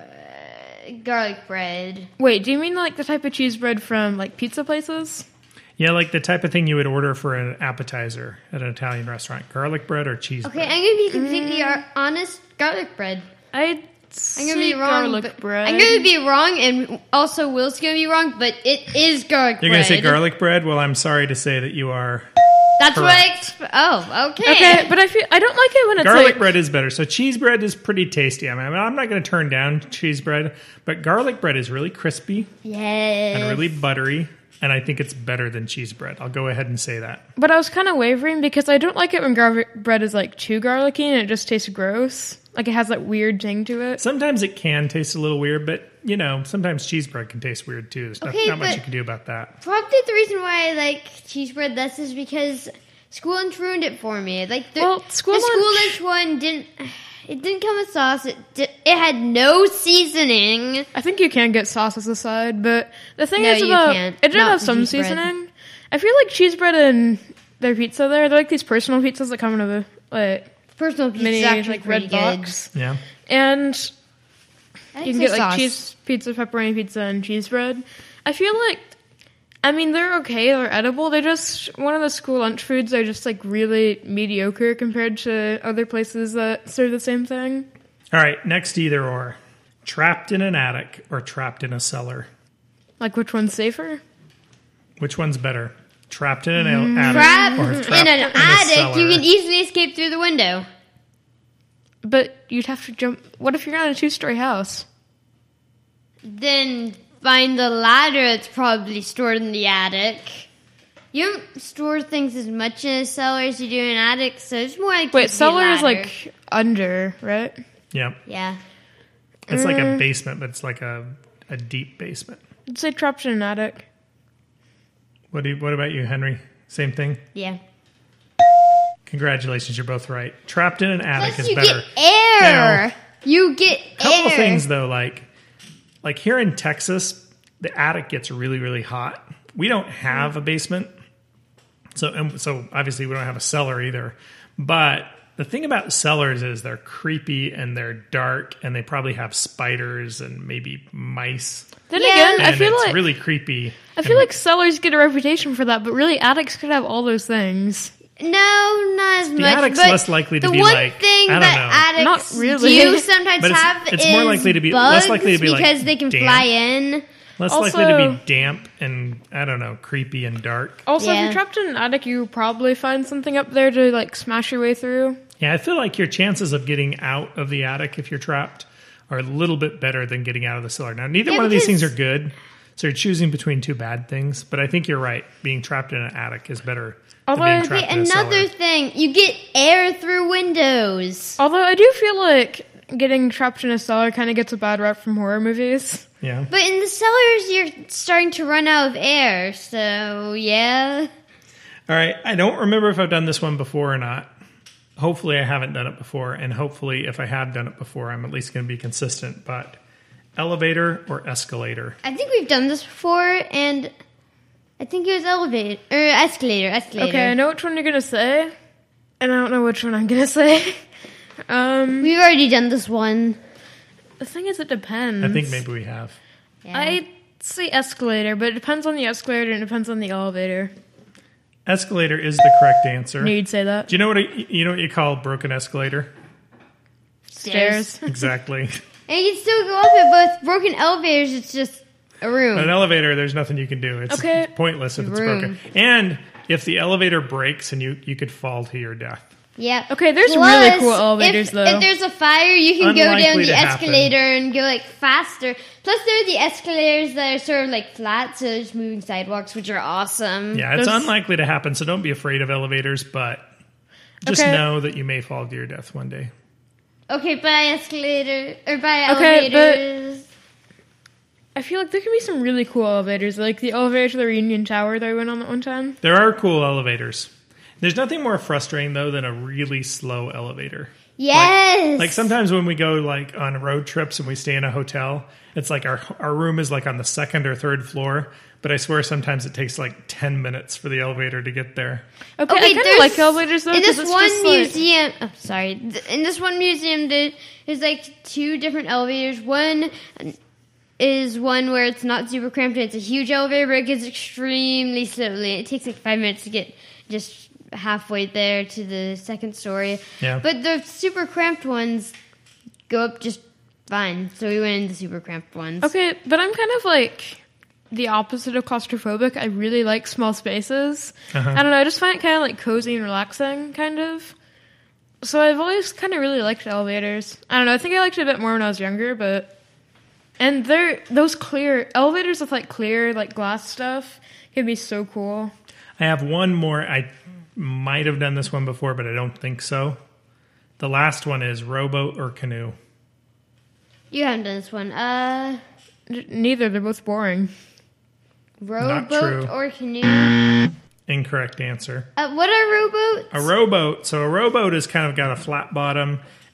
Garlic bread. Wait, do you mean like the type of cheese bread from like pizza places? Yeah, like the type of thing you would order for an appetizer at an Italian restaurant: garlic bread or cheese Okay, bread. I'm gonna be completely ar- honest. Garlic bread. I'd I'm gonna be wrong. garlic but- bread. I'm gonna be wrong, and also Will's gonna be wrong. But it is garlic You're bread. going to say garlic bread? Well, I'm sorry to say that you are. That's what I. Correct. Exp- oh, okay. Okay, but I feel I don't like it when it's Garlic like bread is better. So cheese bread is pretty tasty. I mean, I'm not going to turn down cheese bread, but garlic bread is really crispy Yes. and really buttery, and I think it's better than cheese bread. I'll go ahead and say that. But I was kind of wavering because I don't like it when garlic bread is like too garlicky and it just tastes gross. Like it has that weird ting to it. Sometimes it can taste a little weird, but, you know, sometimes cheese bread can taste weird too. There's not, Okay, not much but- you can do about that. Probably the reason why I like cheese bread less is because school lunch ruined it for me. Like the, Well, school the school lunch- lunch one didn't It didn't come with sauce. It di- it had no seasoning. I think you can get sauce as a side, but the thing No, is you about can't. it did Not have for some cheese bread. seasoning. I feel like cheese bread and their pizza there, they're like these personal pizzas that come in a like Personal pizza mini is actually like pretty red good. box, Yeah. and I you think can get so like sauce. cheese pizza, pepperoni pizza, and cheese bread. I feel like, I mean, they're okay, they're edible. They're just one of the school lunch foods. Are just like really mediocre compared to other places that serve the same thing. All right, next either or. Trapped in an attic or trapped in a cellar? Like, which one's safer? Which one's better? Trapped in an al- attic Trapped or in trapped an in a attic, cellar? you can easily escape through the window. But you'd have to jump. What if you're on a two-story house? Then find the ladder that's probably stored in the attic. You don't store things as much in a cellar as you do in an attic, so it's more like Wait, cellar is like under, right? Yeah. yeah. It's like Mm. a basement, but it's like a, a deep basement. I'd say trapped in an attic. What do you, what about you, Henry? Same thing? Yeah. Congratulations, you're both right. Trapped in an attic Plus is you better. get air. Now, you get couple air. things though, like like here in Texas, the attic gets really, really hot. We don't have a basement. So and so obviously we don't have a cellar either. But the thing about cellars is they're creepy and they're dark and they probably have spiders and maybe mice. Then Yeah. again, I And feel it's like really creepy. I feel like cellars get a reputation for that, but really attics could have all those things. No, not as The much. attic's but less likely to the be one like- thing I don't that know. attics Not really. do sometimes But it's- have it's is more likely to be- bugs less likely to be, like, because they can damp. fly in. less Also- likely to be damp and I don't know, creepy and dark. Also, if Yeah. you're trapped in an attic, you probably find something up there to like smash your way through. Yeah, I feel like your chances of getting out of the attic if you're trapped are a little bit better than getting out of the cellar. Now, neither Yeah, one of these because- things are good, so you're choosing between two bad things. But I think you're right. Being trapped in an attic is better Although- than being Okay, trapped Okay, in a another cellar. thing, you get air through windows. Although I do feel like getting trapped in a cellar kind of gets a bad rep from horror movies. Yeah. But in the cellars, you're starting to run out of air, so yeah. All right. I don't remember if I've done this one before or not. Hopefully, I haven't done it before, and hopefully, if I have done it before, I'm at least going to be consistent. But elevator or escalator? I think we've done this before, and I think it was elevator or escalator. Escalator. Okay, I know which one you're gonna say, and I don't know which one I'm gonna say. Um, We've already done this one. the thing is, it depends. I think maybe we have. Yeah. I'd say escalator, but it depends on the escalator and it depends on the elevator. Escalator is the correct answer. Knew you'd say that. Do you know what I, you know what you call a broken escalator? Stairs. Exactly. And you can still go up it, but with broken elevators, it's just a room. An elevator, there's nothing you can do. It's Okay. pointless if it's Room. broken. And if the elevator breaks, and you you could fall to your death. Yeah. Okay, there's really cool elevators, if, though. If there's a fire, you can go down Unlikely the to happen. escalator and go like faster. Plus, there are the escalators that are sort of like flat, so there's moving sidewalks, which are awesome. Yeah, it's Those- unlikely to happen, so don't be afraid of elevators, but just Okay. know that you may fall to your death one day. Okay, by escalator or by Okay, but- elevators. I feel like there can be some really cool elevators, like the elevator to the Reunion Tower that I went on that one time. There are cool elevators. There's nothing more frustrating though than a really slow elevator. Yes. Like sometimes when we go like on road trips and we stay in a hotel, it's like our our room is like on the second or third floor, but I swear sometimes it takes like ten minutes for the elevator to get there. Okay, I Okay, kind of there's- like elevators though. in 'cause this it's one just, like- museum, oh, sorry, Th- in this one museum, there- there's like two different elevators. One is one where it's not super cramped and it's a huge elevator, but it goes extremely slowly. It takes like five minutes to get just halfway there to the second story. Yeah. But the super cramped ones go up just fine. So we went in the super cramped ones. Okay, but I'm kind of like the opposite of claustrophobic. I really like small spaces. Uh-huh. I don't know. I just find it kind of like cozy and relaxing, kind of. So I've always kind of really liked elevators. I don't know. I think I liked it a bit more when I was younger, but and they're those clear elevators with like clear like glass stuff can be so cool. I have one more. I might have done this one before, but I don't think so. The last one is rowboat or canoe. You haven't done this one. Uh, N- Neither. They're both boring. rowboat true. or canoe? Incorrect answer. Uh, what are rowboats? A rowboat. So a rowboat has kind of got a flat bottom,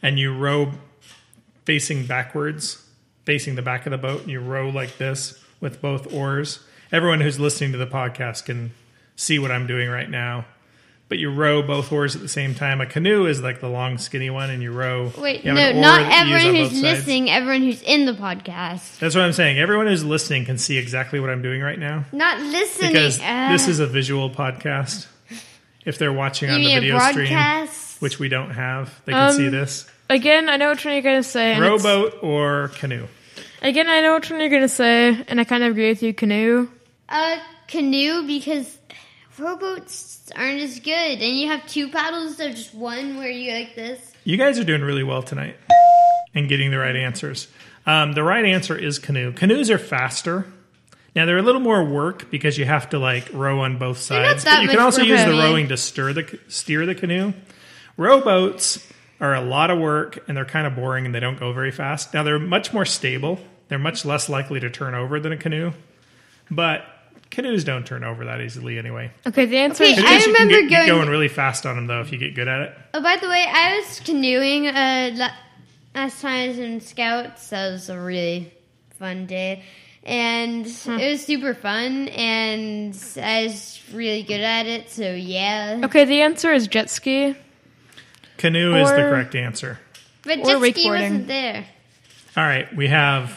and you row facing backwards, facing the back of the boat, and you row like this with both oars. Everyone who's listening to the podcast can see what I'm doing right now. But you row both oars at the same time. A canoe is like the long, skinny one, and you row. Wait, you have no, an oar not that you use everyone on who's both sides. listening, everyone who's in the podcast. That's what I'm saying. Everyone who's listening can see exactly what I'm doing right now. Not listening. Because uh, this is a visual podcast. If they're watching you on the mean a video stream, broadcast? which we don't have, they can Um, see this. Again, I know which one you're going to say. and it's- Rowboat or canoe? Again, I know which one you're going to say, and I kind of agree with you, canoe. A canoe, because rowboats aren't as good. And you have two paddles, so just one where you go like this. You guys are doing really well tonight and getting the right answers. Um, the right answer is canoe. Canoes are faster. Now, they're a little more work because you have to like row on both They're not sides. that But you can much also work use the for me. rowing to stir the steer the canoe. Rowboats are a lot of work and they're kind of boring and they don't go very fast. Now, they're much more stable. They're much less likely to turn over than a canoe. But canoes don't turn over that easily anyway. Okay, the answer Okay, is I Canoes, you can remember get, get going- going really fast on them though if you get good at it. Oh, by the way, I was canoeing uh, la- last time I was in Scouts. That was a really fun day. And it was super fun, and I was really good at it, so yeah. Okay, the answer is jet ski. Canoe is the Or- correct answer. But Or jet ski wakeboarding. wasn't there. All right, we have.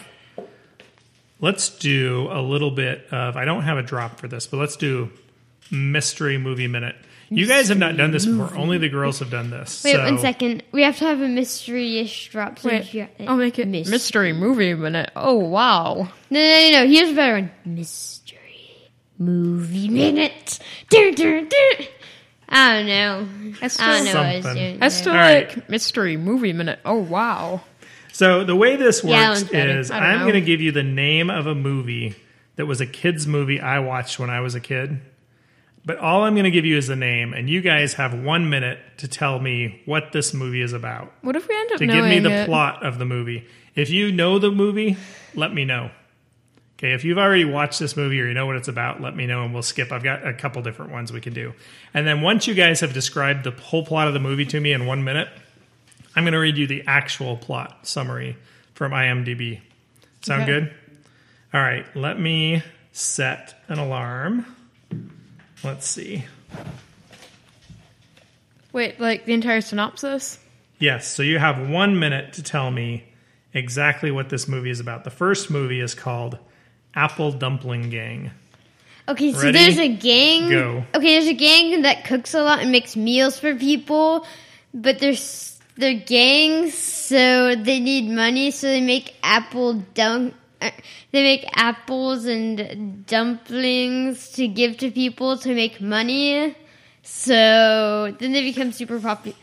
Let's do a little bit of. I don't have a drop for this, but let's do mystery movie minute. You guys have not done this before. Only the girls have done this. Wait, so, one second. We have to have a mystery-ish drop. So Wait, you- I'll make it Mystery. mystery movie minute. Oh, wow. No, no, no, no. Here's a better one. Mystery movie minute. Dun, dun, dun. I don't know. That's I don't know what I was something. doing. I still All right. like mystery movie minute. Oh, wow. So the way this Yeah, that works one's better. is I don't I'm know. going to give you the name of a movie that was a kid's movie I watched when I was a kid. But all I'm going to give you is the name, and you guys have one minute to tell me what this movie is about. What if we end up To knowing give me the it? plot of the movie. If you know the movie, let me know. Okay, if you've already watched this movie or you know what it's about, let me know and we'll skip. I've got a couple different ones we can do. And then once you guys have described the whole plot of the movie to me in one minute, I'm going to read you the actual plot summary from IMDb. Sound Okay. good? All right, let me set an alarm. Let's see. Wait, like the entire synopsis? Yes, so you have one minute to tell me exactly what this movie is about. The first movie is called Apple Dumpling Gang. Okay, so Ready? there's a gang. Go. Okay, there's a gang that cooks a lot and makes meals for people, but there's they're gangs, so they need money, so they make apple dunk. uh, They make apples and dumplings to give to people to make money. So then they become super popular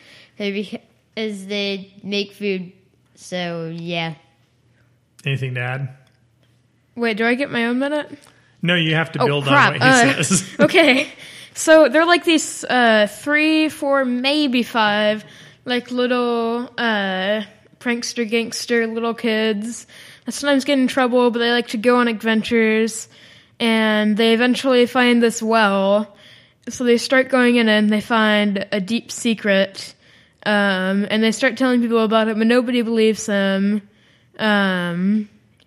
as they make food. So yeah. Anything to add? Wait, do I get my own minute? No, you have to Oh, build crap. on what he Uh, says. Okay. So they're like these uh, three, four, maybe five, like little uh, prankster, gangster little kids that sometimes get in trouble, but they like to go on adventures. And they eventually find this well. So they start going in and they find a deep secret. Um, and they start telling people about it, but nobody believes them. Um,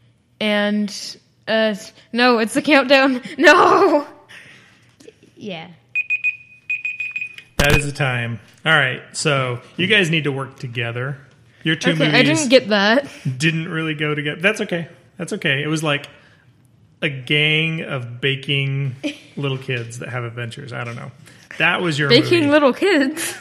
and uh, no, it's the countdown. No. Yeah. That is the time. All right, so you guys need to work together. Your two Okay, movies I didn't get that. didn't really go together. That's okay. That's okay. It was like a gang of baking little kids that have adventures. I don't know. That was your Baking movie. little kids.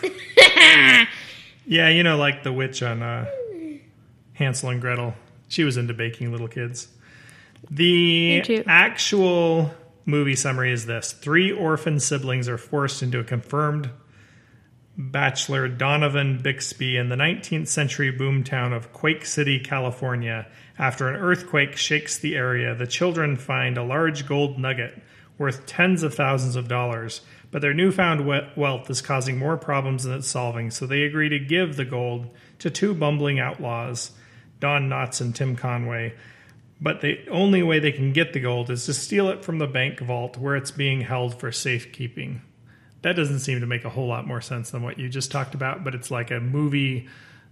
Yeah, you know, like the witch on uh, Hansel and Gretel. She was into baking little kids. The Me too. actual movie summary is this. Three orphan siblings are forced into a confirmed bachelor, Donovan Bixby, in the nineteenth century boomtown of Quake City, California. After an earthquake shakes the area, the children find a large gold nugget worth tens of thousands of dollars. But their newfound we- wealth is causing more problems than it's solving, so they agree to give the gold to two bumbling outlaws, Don Knotts and Tim Conway. But the only way they can get the gold is to steal it from the bank vault where it's being held for safekeeping. That doesn't seem to make a whole lot more sense than what you just talked about, but it's like a movie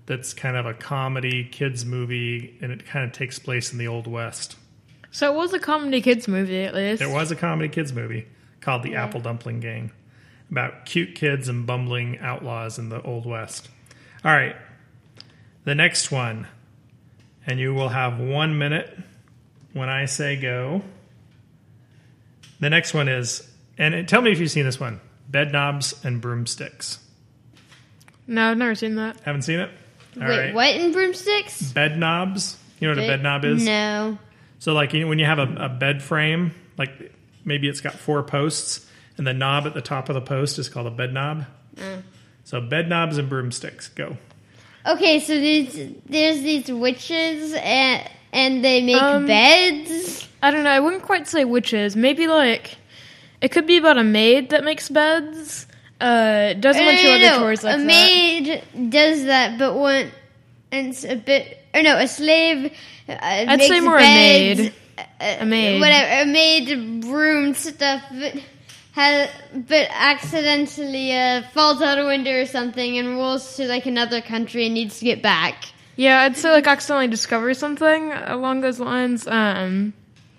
that's kind of a comedy kids movie, and it kind of takes place in the Old West. So it was a comedy kids movie, at least. There was a comedy kids movie called The Apple Dumpling Gang about cute kids and bumbling outlaws in the Old West. All right. The next one, and you will have one minute when I say go. The next one is, and tell me if you've seen this one, Bed Knobs and Broomsticks. No, I've never seen that. Haven't seen it? All Wait, right. what in broomsticks? Bed knobs. You know what a bed knob is? No. So like, you know, when you have a, a bed frame, like maybe it's got four posts, and the knob at the top of the post is called a bed knob. Mm. So bed knobs and broomsticks. Go. Okay, so there's, there's these witches, and, and they make Um, beds. I don't know. I wouldn't quite say witches. Maybe like it could be about a maid that makes beds. Uh, does a No, bunch no, of no, other no. chores like a that. maid does that, but one, and it's a bit, or no, a slave. Uh, I'd makes say more a beds, maid. uh, A maid. whatever, a maid broom stuff, but has, but accidentally uh, falls out a window or something and rolls to like another country and needs to get back. Yeah, I'd say like accidentally discover something along those lines. Um,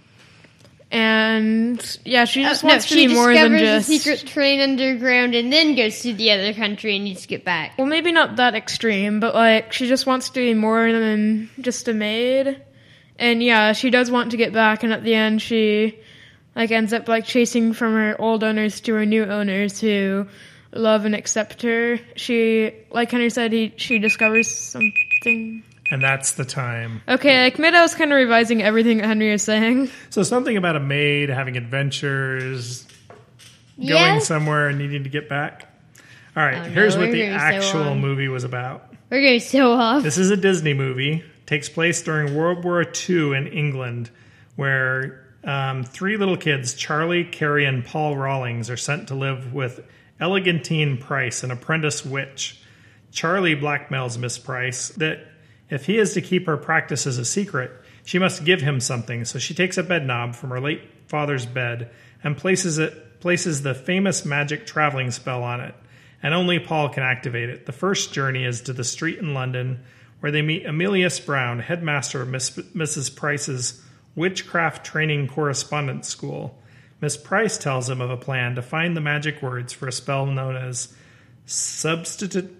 and yeah, she just Oh, wants no, to she be more than discovers just. a secret train underground and then goes to the other country and needs to get back. Well, maybe not that extreme, but like she just wants to be more than just a maid. And yeah, she does want to get back, and at the end, she like ends up like chasing from her old owners to her new owners who love and accept her. She, like Henry said, he she discovers something. And that's the time. Okay, like maybe I was kind of revising everything that Henry was saying. So something about a maid having adventures, going Yes. somewhere and needing to get back. All right, Oh, no, here's what we're the going so actual on. movie was about. We're going so off. This is a Disney movie. Takes place during World War Two in England, where um, three little kids, Charlie, Carrie, and Paul Rawlings, are sent to live with Elegantine Price, an apprentice witch. Charlie blackmails Miss Price that if he is to keep her practices a secret, she must give him something. So she takes a bed knob from her late father's bed and places it places the famous magic traveling spell on it. And only Paul can activate it. The first journey is to the street in London, where they meet Emilius Brown, headmaster of Miss, Missus Price's witchcraft training correspondence school. Miss Price tells him of a plan to find the magic words for a spell known as substitute.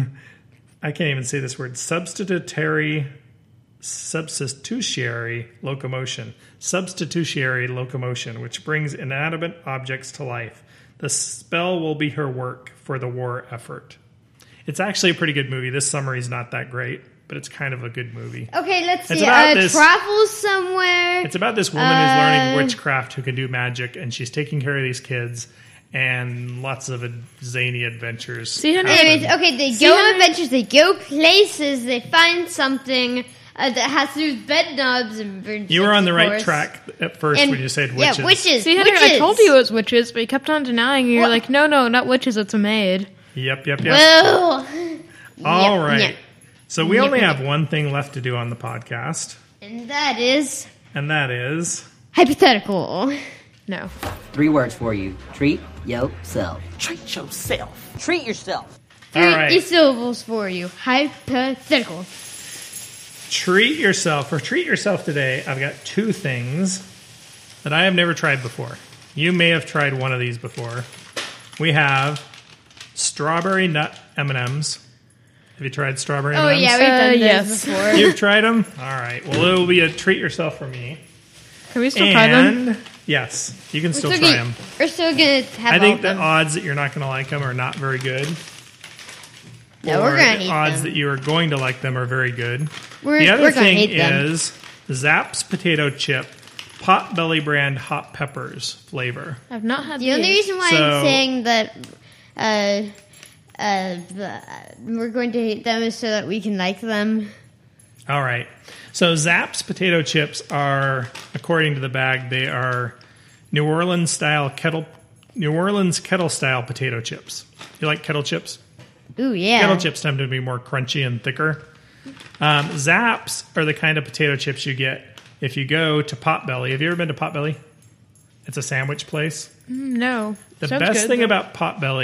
I can't even say this word. Substitutary, substitutiary locomotion. Substitutiary locomotion, which brings inanimate objects to life. The spell will be her work for the war effort. It's actually a pretty good movie. This summary is not that great, but it's kind of a good movie. Okay, let's It's see. about Uh, this- travels somewhere. It's about this woman Uh, who's learning witchcraft who can do magic, and she's taking care of these kids, and lots of ad- zany adventures. See, Henry, happen. Anyways, okay, they See go how on many- adventures, they go places, they find something uh, that has to do with bed knobs and birds. You were on the of right course. track at first And- when you said witches. Yeah, witches. see, Henry, witches. I told you it was witches, but you kept on denying. You're What? like, no, no, not witches. It's a maid. Yep, yep, yep. Well, All yep, right. yep. So we Yep, only yep. have one thing left to do on the podcast, And that is and that is... hypothetical. No. Three words for you. Treat yourself. Treat yourself. Treat yourself. All Three right. syllables for you. Hypothetical. Treat yourself. For treat yourself today, I've got two things that I have never tried before. You may have tried one of these before. We have strawberry nut M and M's. Have you tried strawberry Oh M and M's? yeah, we've done Uh, this yes. before. You've tried them? All right. Well, it will be a treat yourself for me. Can we still try them? And yes, you can still We're try gonna- them. We're still gonna have I all think of the them. odds that you're not going to like them are not very good. No, or we're gonna the hate odds them. that you are going to like them are very good. We're, The other we're gonna thing hate them. is Zapp's potato chip Potbelly brand hot peppers flavor. I've not had The only these. reason why So- I'm saying that uh, uh, the- we're going to hate them is so that we can like them. All right. So Zapp's potato chips are, according to the bag, they are New Orleans style kettle New Orleans kettle style potato chips. You like kettle chips? Ooh, yeah. Kettle chips tend to be more crunchy and thicker. Um, Zapp's are the kind of potato chips you get if you go to Potbelly. Have you ever been to Potbelly? It's a sandwich place. No. The Sounds best good, thing though. about Potbelly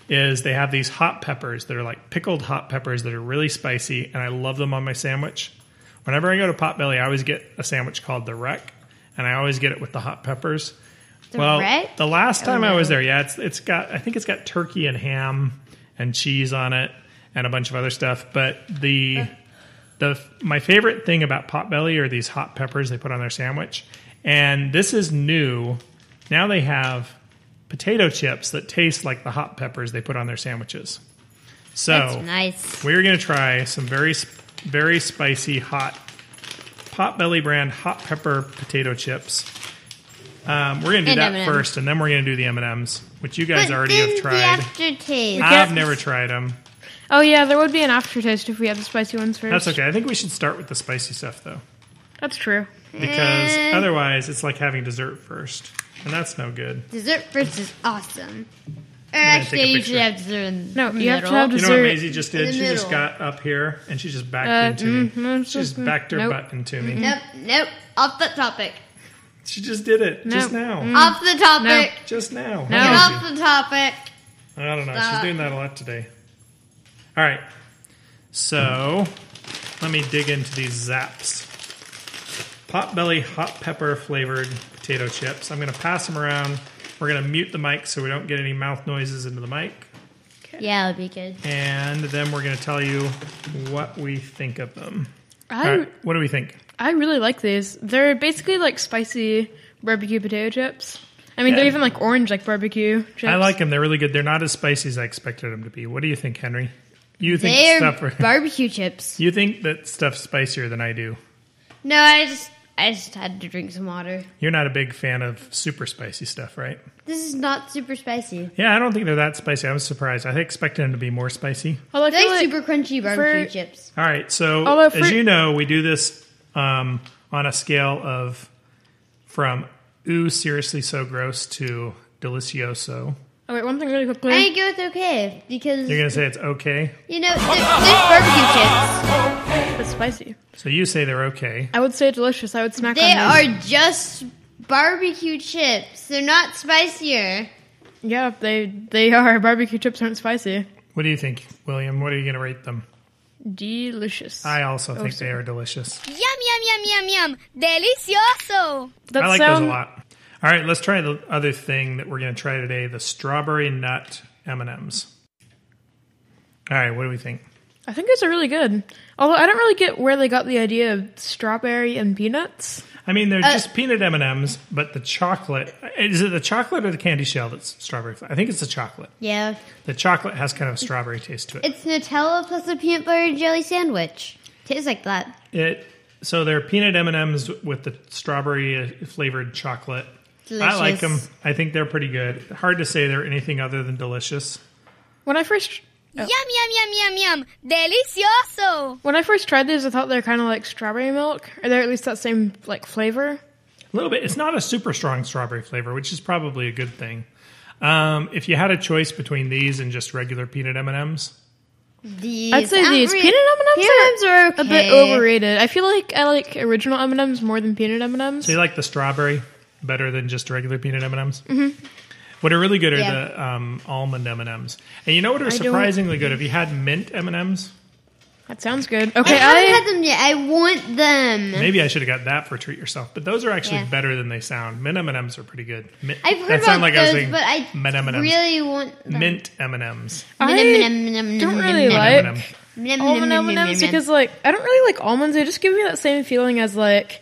is they have these hot peppers that are like pickled hot peppers that are really spicy, and I love them on my sandwich. Whenever I go to Potbelly, I always get a sandwich called the Wreck, and I always get it with the hot peppers. The well, Wreck? the last time Oh, I was no. there, yeah, it's it's got I think it's got turkey and ham and cheese on it and a bunch of other stuff. But the the my favorite thing about Potbelly are these hot peppers they put on their sandwich, and this is new. Now they have potato chips that taste like the hot peppers they put on their sandwiches. So That's nice. we're going to try some very, sp- very spicy, hot Potbelly brand hot pepper potato chips. Um, we're going to do And that M and M's. first, and then we're going to do the M and M's, which you guys But already then have the tried. aftertaste. I've never tried them. Oh yeah, there would be an aftertaste if we had the spicy ones first. That's okay. I think we should start with the spicy stuff, though, That's true. because Eh. otherwise it's like having dessert first, and that's no good. Dessert first is awesome. Or gonna actually, take a I usually picture. have dessert in No, the you have to middle. have You know Dessert what Maisie just in did? the She just middle. got up here and she just backed Uh, into me. mm, no, it's She just just- backed her nope. butt into me. Nope, nope. Off the topic. She just did it just Nope. now. Off the topic. Just now. No. How Get did off you? the topic. I don't know. She's Stop. doing that a lot today. All right. So let me dig into these Zaps. Potbelly hot pepper flavored potato chips. I'm going to pass them around. We're going to mute the mic so we don't get any mouth noises into the mic. Yeah, that'd be good. And then we're going to tell you what we think of them. I All right. What do we think? I really like these. They're basically like spicy barbecue potato chips. I mean, they're Yeah. even like orange, like barbecue chips. I like them. They're really good. They're not as spicy as I expected them to be. What do you think, Henry? You think They're stuff? barbecue chips. You think that stuff's spicier than I do? No, I just I just had to drink some water. You're not a big fan of super spicy stuff, right? This is not super spicy. Yeah, I don't think they're that spicy. I was surprised. I expected them to be more spicy. Although I They're feel like like super crunchy barbecue for- chips. All right, so Although for- as you know, we do this um, on a scale of from ooh, seriously so gross to delicioso. Oh wait, one thing really quickly. I go with okay because You're going to say it's okay? you know there- there's barbecue chips. It's spicy. So you say they're okay. I would say delicious. I would snack They on these. are just barbecue chips. They're not spicier. Yeah, they they are. Barbecue chips aren't spicy. What do you think, William? What are you going to rate them? Delicious. I also think sorry. they are delicious. Yum, yum, yum, yum, yum. Delicioso. that I like sound, those a lot. All right, let's try the other thing that we're going to try today, the strawberry nut M and M's. All right, what do we think? I think these are really good. Although I don't really get where they got the idea of strawberry and peanuts. I mean, Uh, they're just peanut M and M's, but the chocolate, is it the chocolate or the candy shell that's strawberry? I think it's the chocolate. Yeah, The chocolate has kind of a strawberry taste to it. it's Nutella plus a peanut butter and jelly sandwich. Tastes like that. It so they're peanut M and M's with the strawberry uh, flavored chocolate. I like them. Delicious. I think they're pretty good. Hard to say they're anything other than delicious. When I first Yum, yum, yum, yum, yum. Delicioso. when I first tried these, I thought they're kind of like strawberry milk, or they're at least that same like flavor. A little bit. It's not a super strong strawberry flavor, which is probably a good thing. Um, if you had a choice between these and just regular peanut M and M's, These I'd say aren't these re- peanut M and M's Peanut M&Ms are okay. a bit overrated. I feel like I like original M and M's more than peanut M and M's. so you like the strawberry better than just regular peanut M and M's. Mm-hmm. What are really good are Yeah. the um, almond M and M's, and you know what are I don't- surprisingly good? Have you had mint M and M's? That sounds good. I Okay, haven't I, had them yet. I want them. Maybe I should have got that for treat yourself, but those are actually Yeah. better than they sound. Mint M and M's are pretty good. Mint, I've heard that about sounded like I was those, saying but I mint M and M's. really want them. Mint M and M's. I don't really like almond M and M's because like I don't really like almonds. They just give me that same feeling as like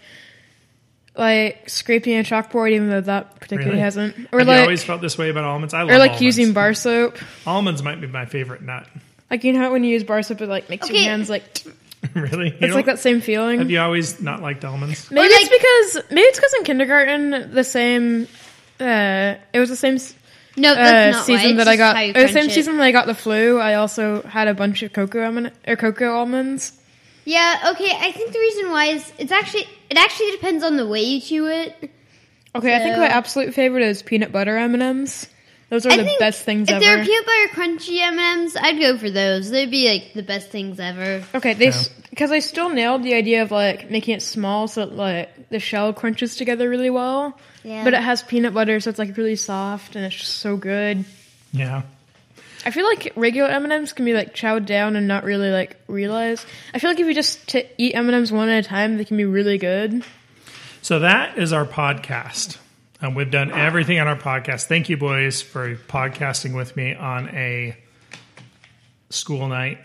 like scraping a chalkboard, even though that particularly Really? hasn't. Or Have like you always felt this way about almonds? I love or like almonds. using bar soap. almonds might be my favorite nut. Like you know how when you use bar soap, it like makes your Okay. hands like Really? You it's don't- like that same feeling. Have you always not liked almonds? Maybe Or, it's because maybe it's because in kindergarten the same. Uh, it was the same s- No, uh, that's not season why. that I got. It It was the same season that I got the flu. I also had a bunch of cocoa almond or cocoa almonds. Yeah, okay. I think the reason why is it's actually it actually depends on the way you chew it. Okay, I think So- my absolute favorite is peanut butter M and M's. Those are I the think best things if ever. they're peanut butter crunchy M and M's, I'd go for those. They'd be like the best things ever. Okay, they Yeah. because I still nailed the idea of like making it small so that like the shell crunches together really well. Yeah. But it has peanut butter, so it's like really soft and it's just so good. Yeah. I feel like regular M and M's can be like chowed down and not really like realize. I feel like if you just t- eat M and M's one at a time, they can be really good. So that is our podcast. Um, we've done everything on our podcast. Thank you, boys, for podcasting with me on a school night.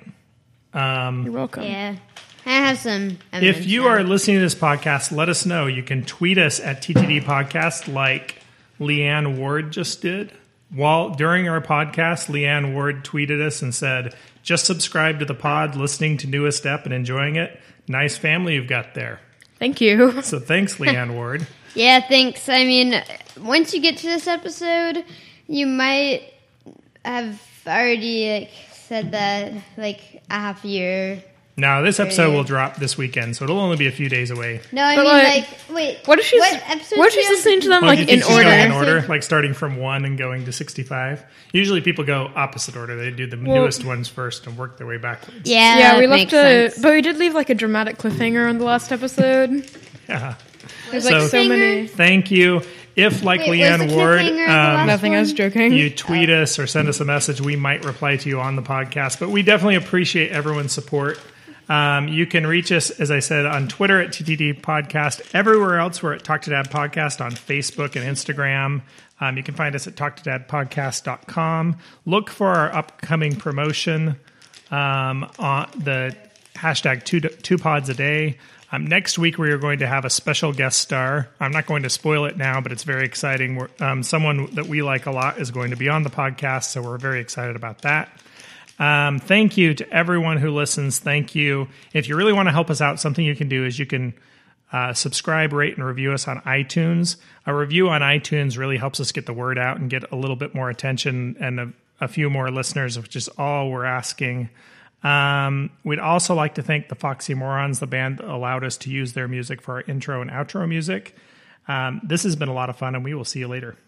Um, You're welcome. Yeah. I have some. if you now. are listening to this podcast, let us know. You can tweet us at T T D Podcast like Leanne Ward just did. While during our podcast, Leanne Ward tweeted us and said, just subscribe to the pod, listening to newest ep and enjoying it. Nice family you've got there. Thank you. So thanks, Leanne Ward. Yeah, thanks. I mean, once you get to this episode, you might have already like, said that like a half year. Now, this episode will drop this weekend, so it'll only be a few days away. No, I But, mean, like, like, wait. What if she's what episode what if she's do you listening to them Oh, like do you in think she's order? going in order, like starting from one and going to sixty-five? Usually people go opposit order. They do the newest ones first and work their way backwards. Yeah, Yeah, we that left makes a, sense. but we did leave like a dramatic cliffhanger on the last episode. Yeah. There's like So- so many. Thank you. If, like Wait, was Leanne the Ward, cliffhanger the um, last Nothing. I was one? joking. you tweet us or send us a message, we might reply to you on the podcast. But we definitely appreciate everyone's support. Um, you can reach us, as I said, on Twitter at T T D Podcast. Everywhere else, we're at Talk to Dad Podcast on Facebook and Instagram. Um, you can find us at talk to dad podcast dot com. Look for our upcoming promotion um, on the hashtag two, two pods a day. Um, next week, we are going to have a special guest star. I'm not going to spoil it now, but it's very exciting. We're, um, someone that we like a lot is going to be on the podcast, so we're very excited about that. Um, thank you to everyone who listens. Thank you. If you really want to help us out, something you can do is you can uh, subscribe, rate, and review us on iTunes. A review on iTunes really helps us get the word out and get a little bit more attention and a, a few more listeners, which is all we're asking. Um, we'd also like to thank the Foxy Morons, the band that allowed us to use their music for our intro and outro music. Um, this has been a lot of fun, and we will see you later.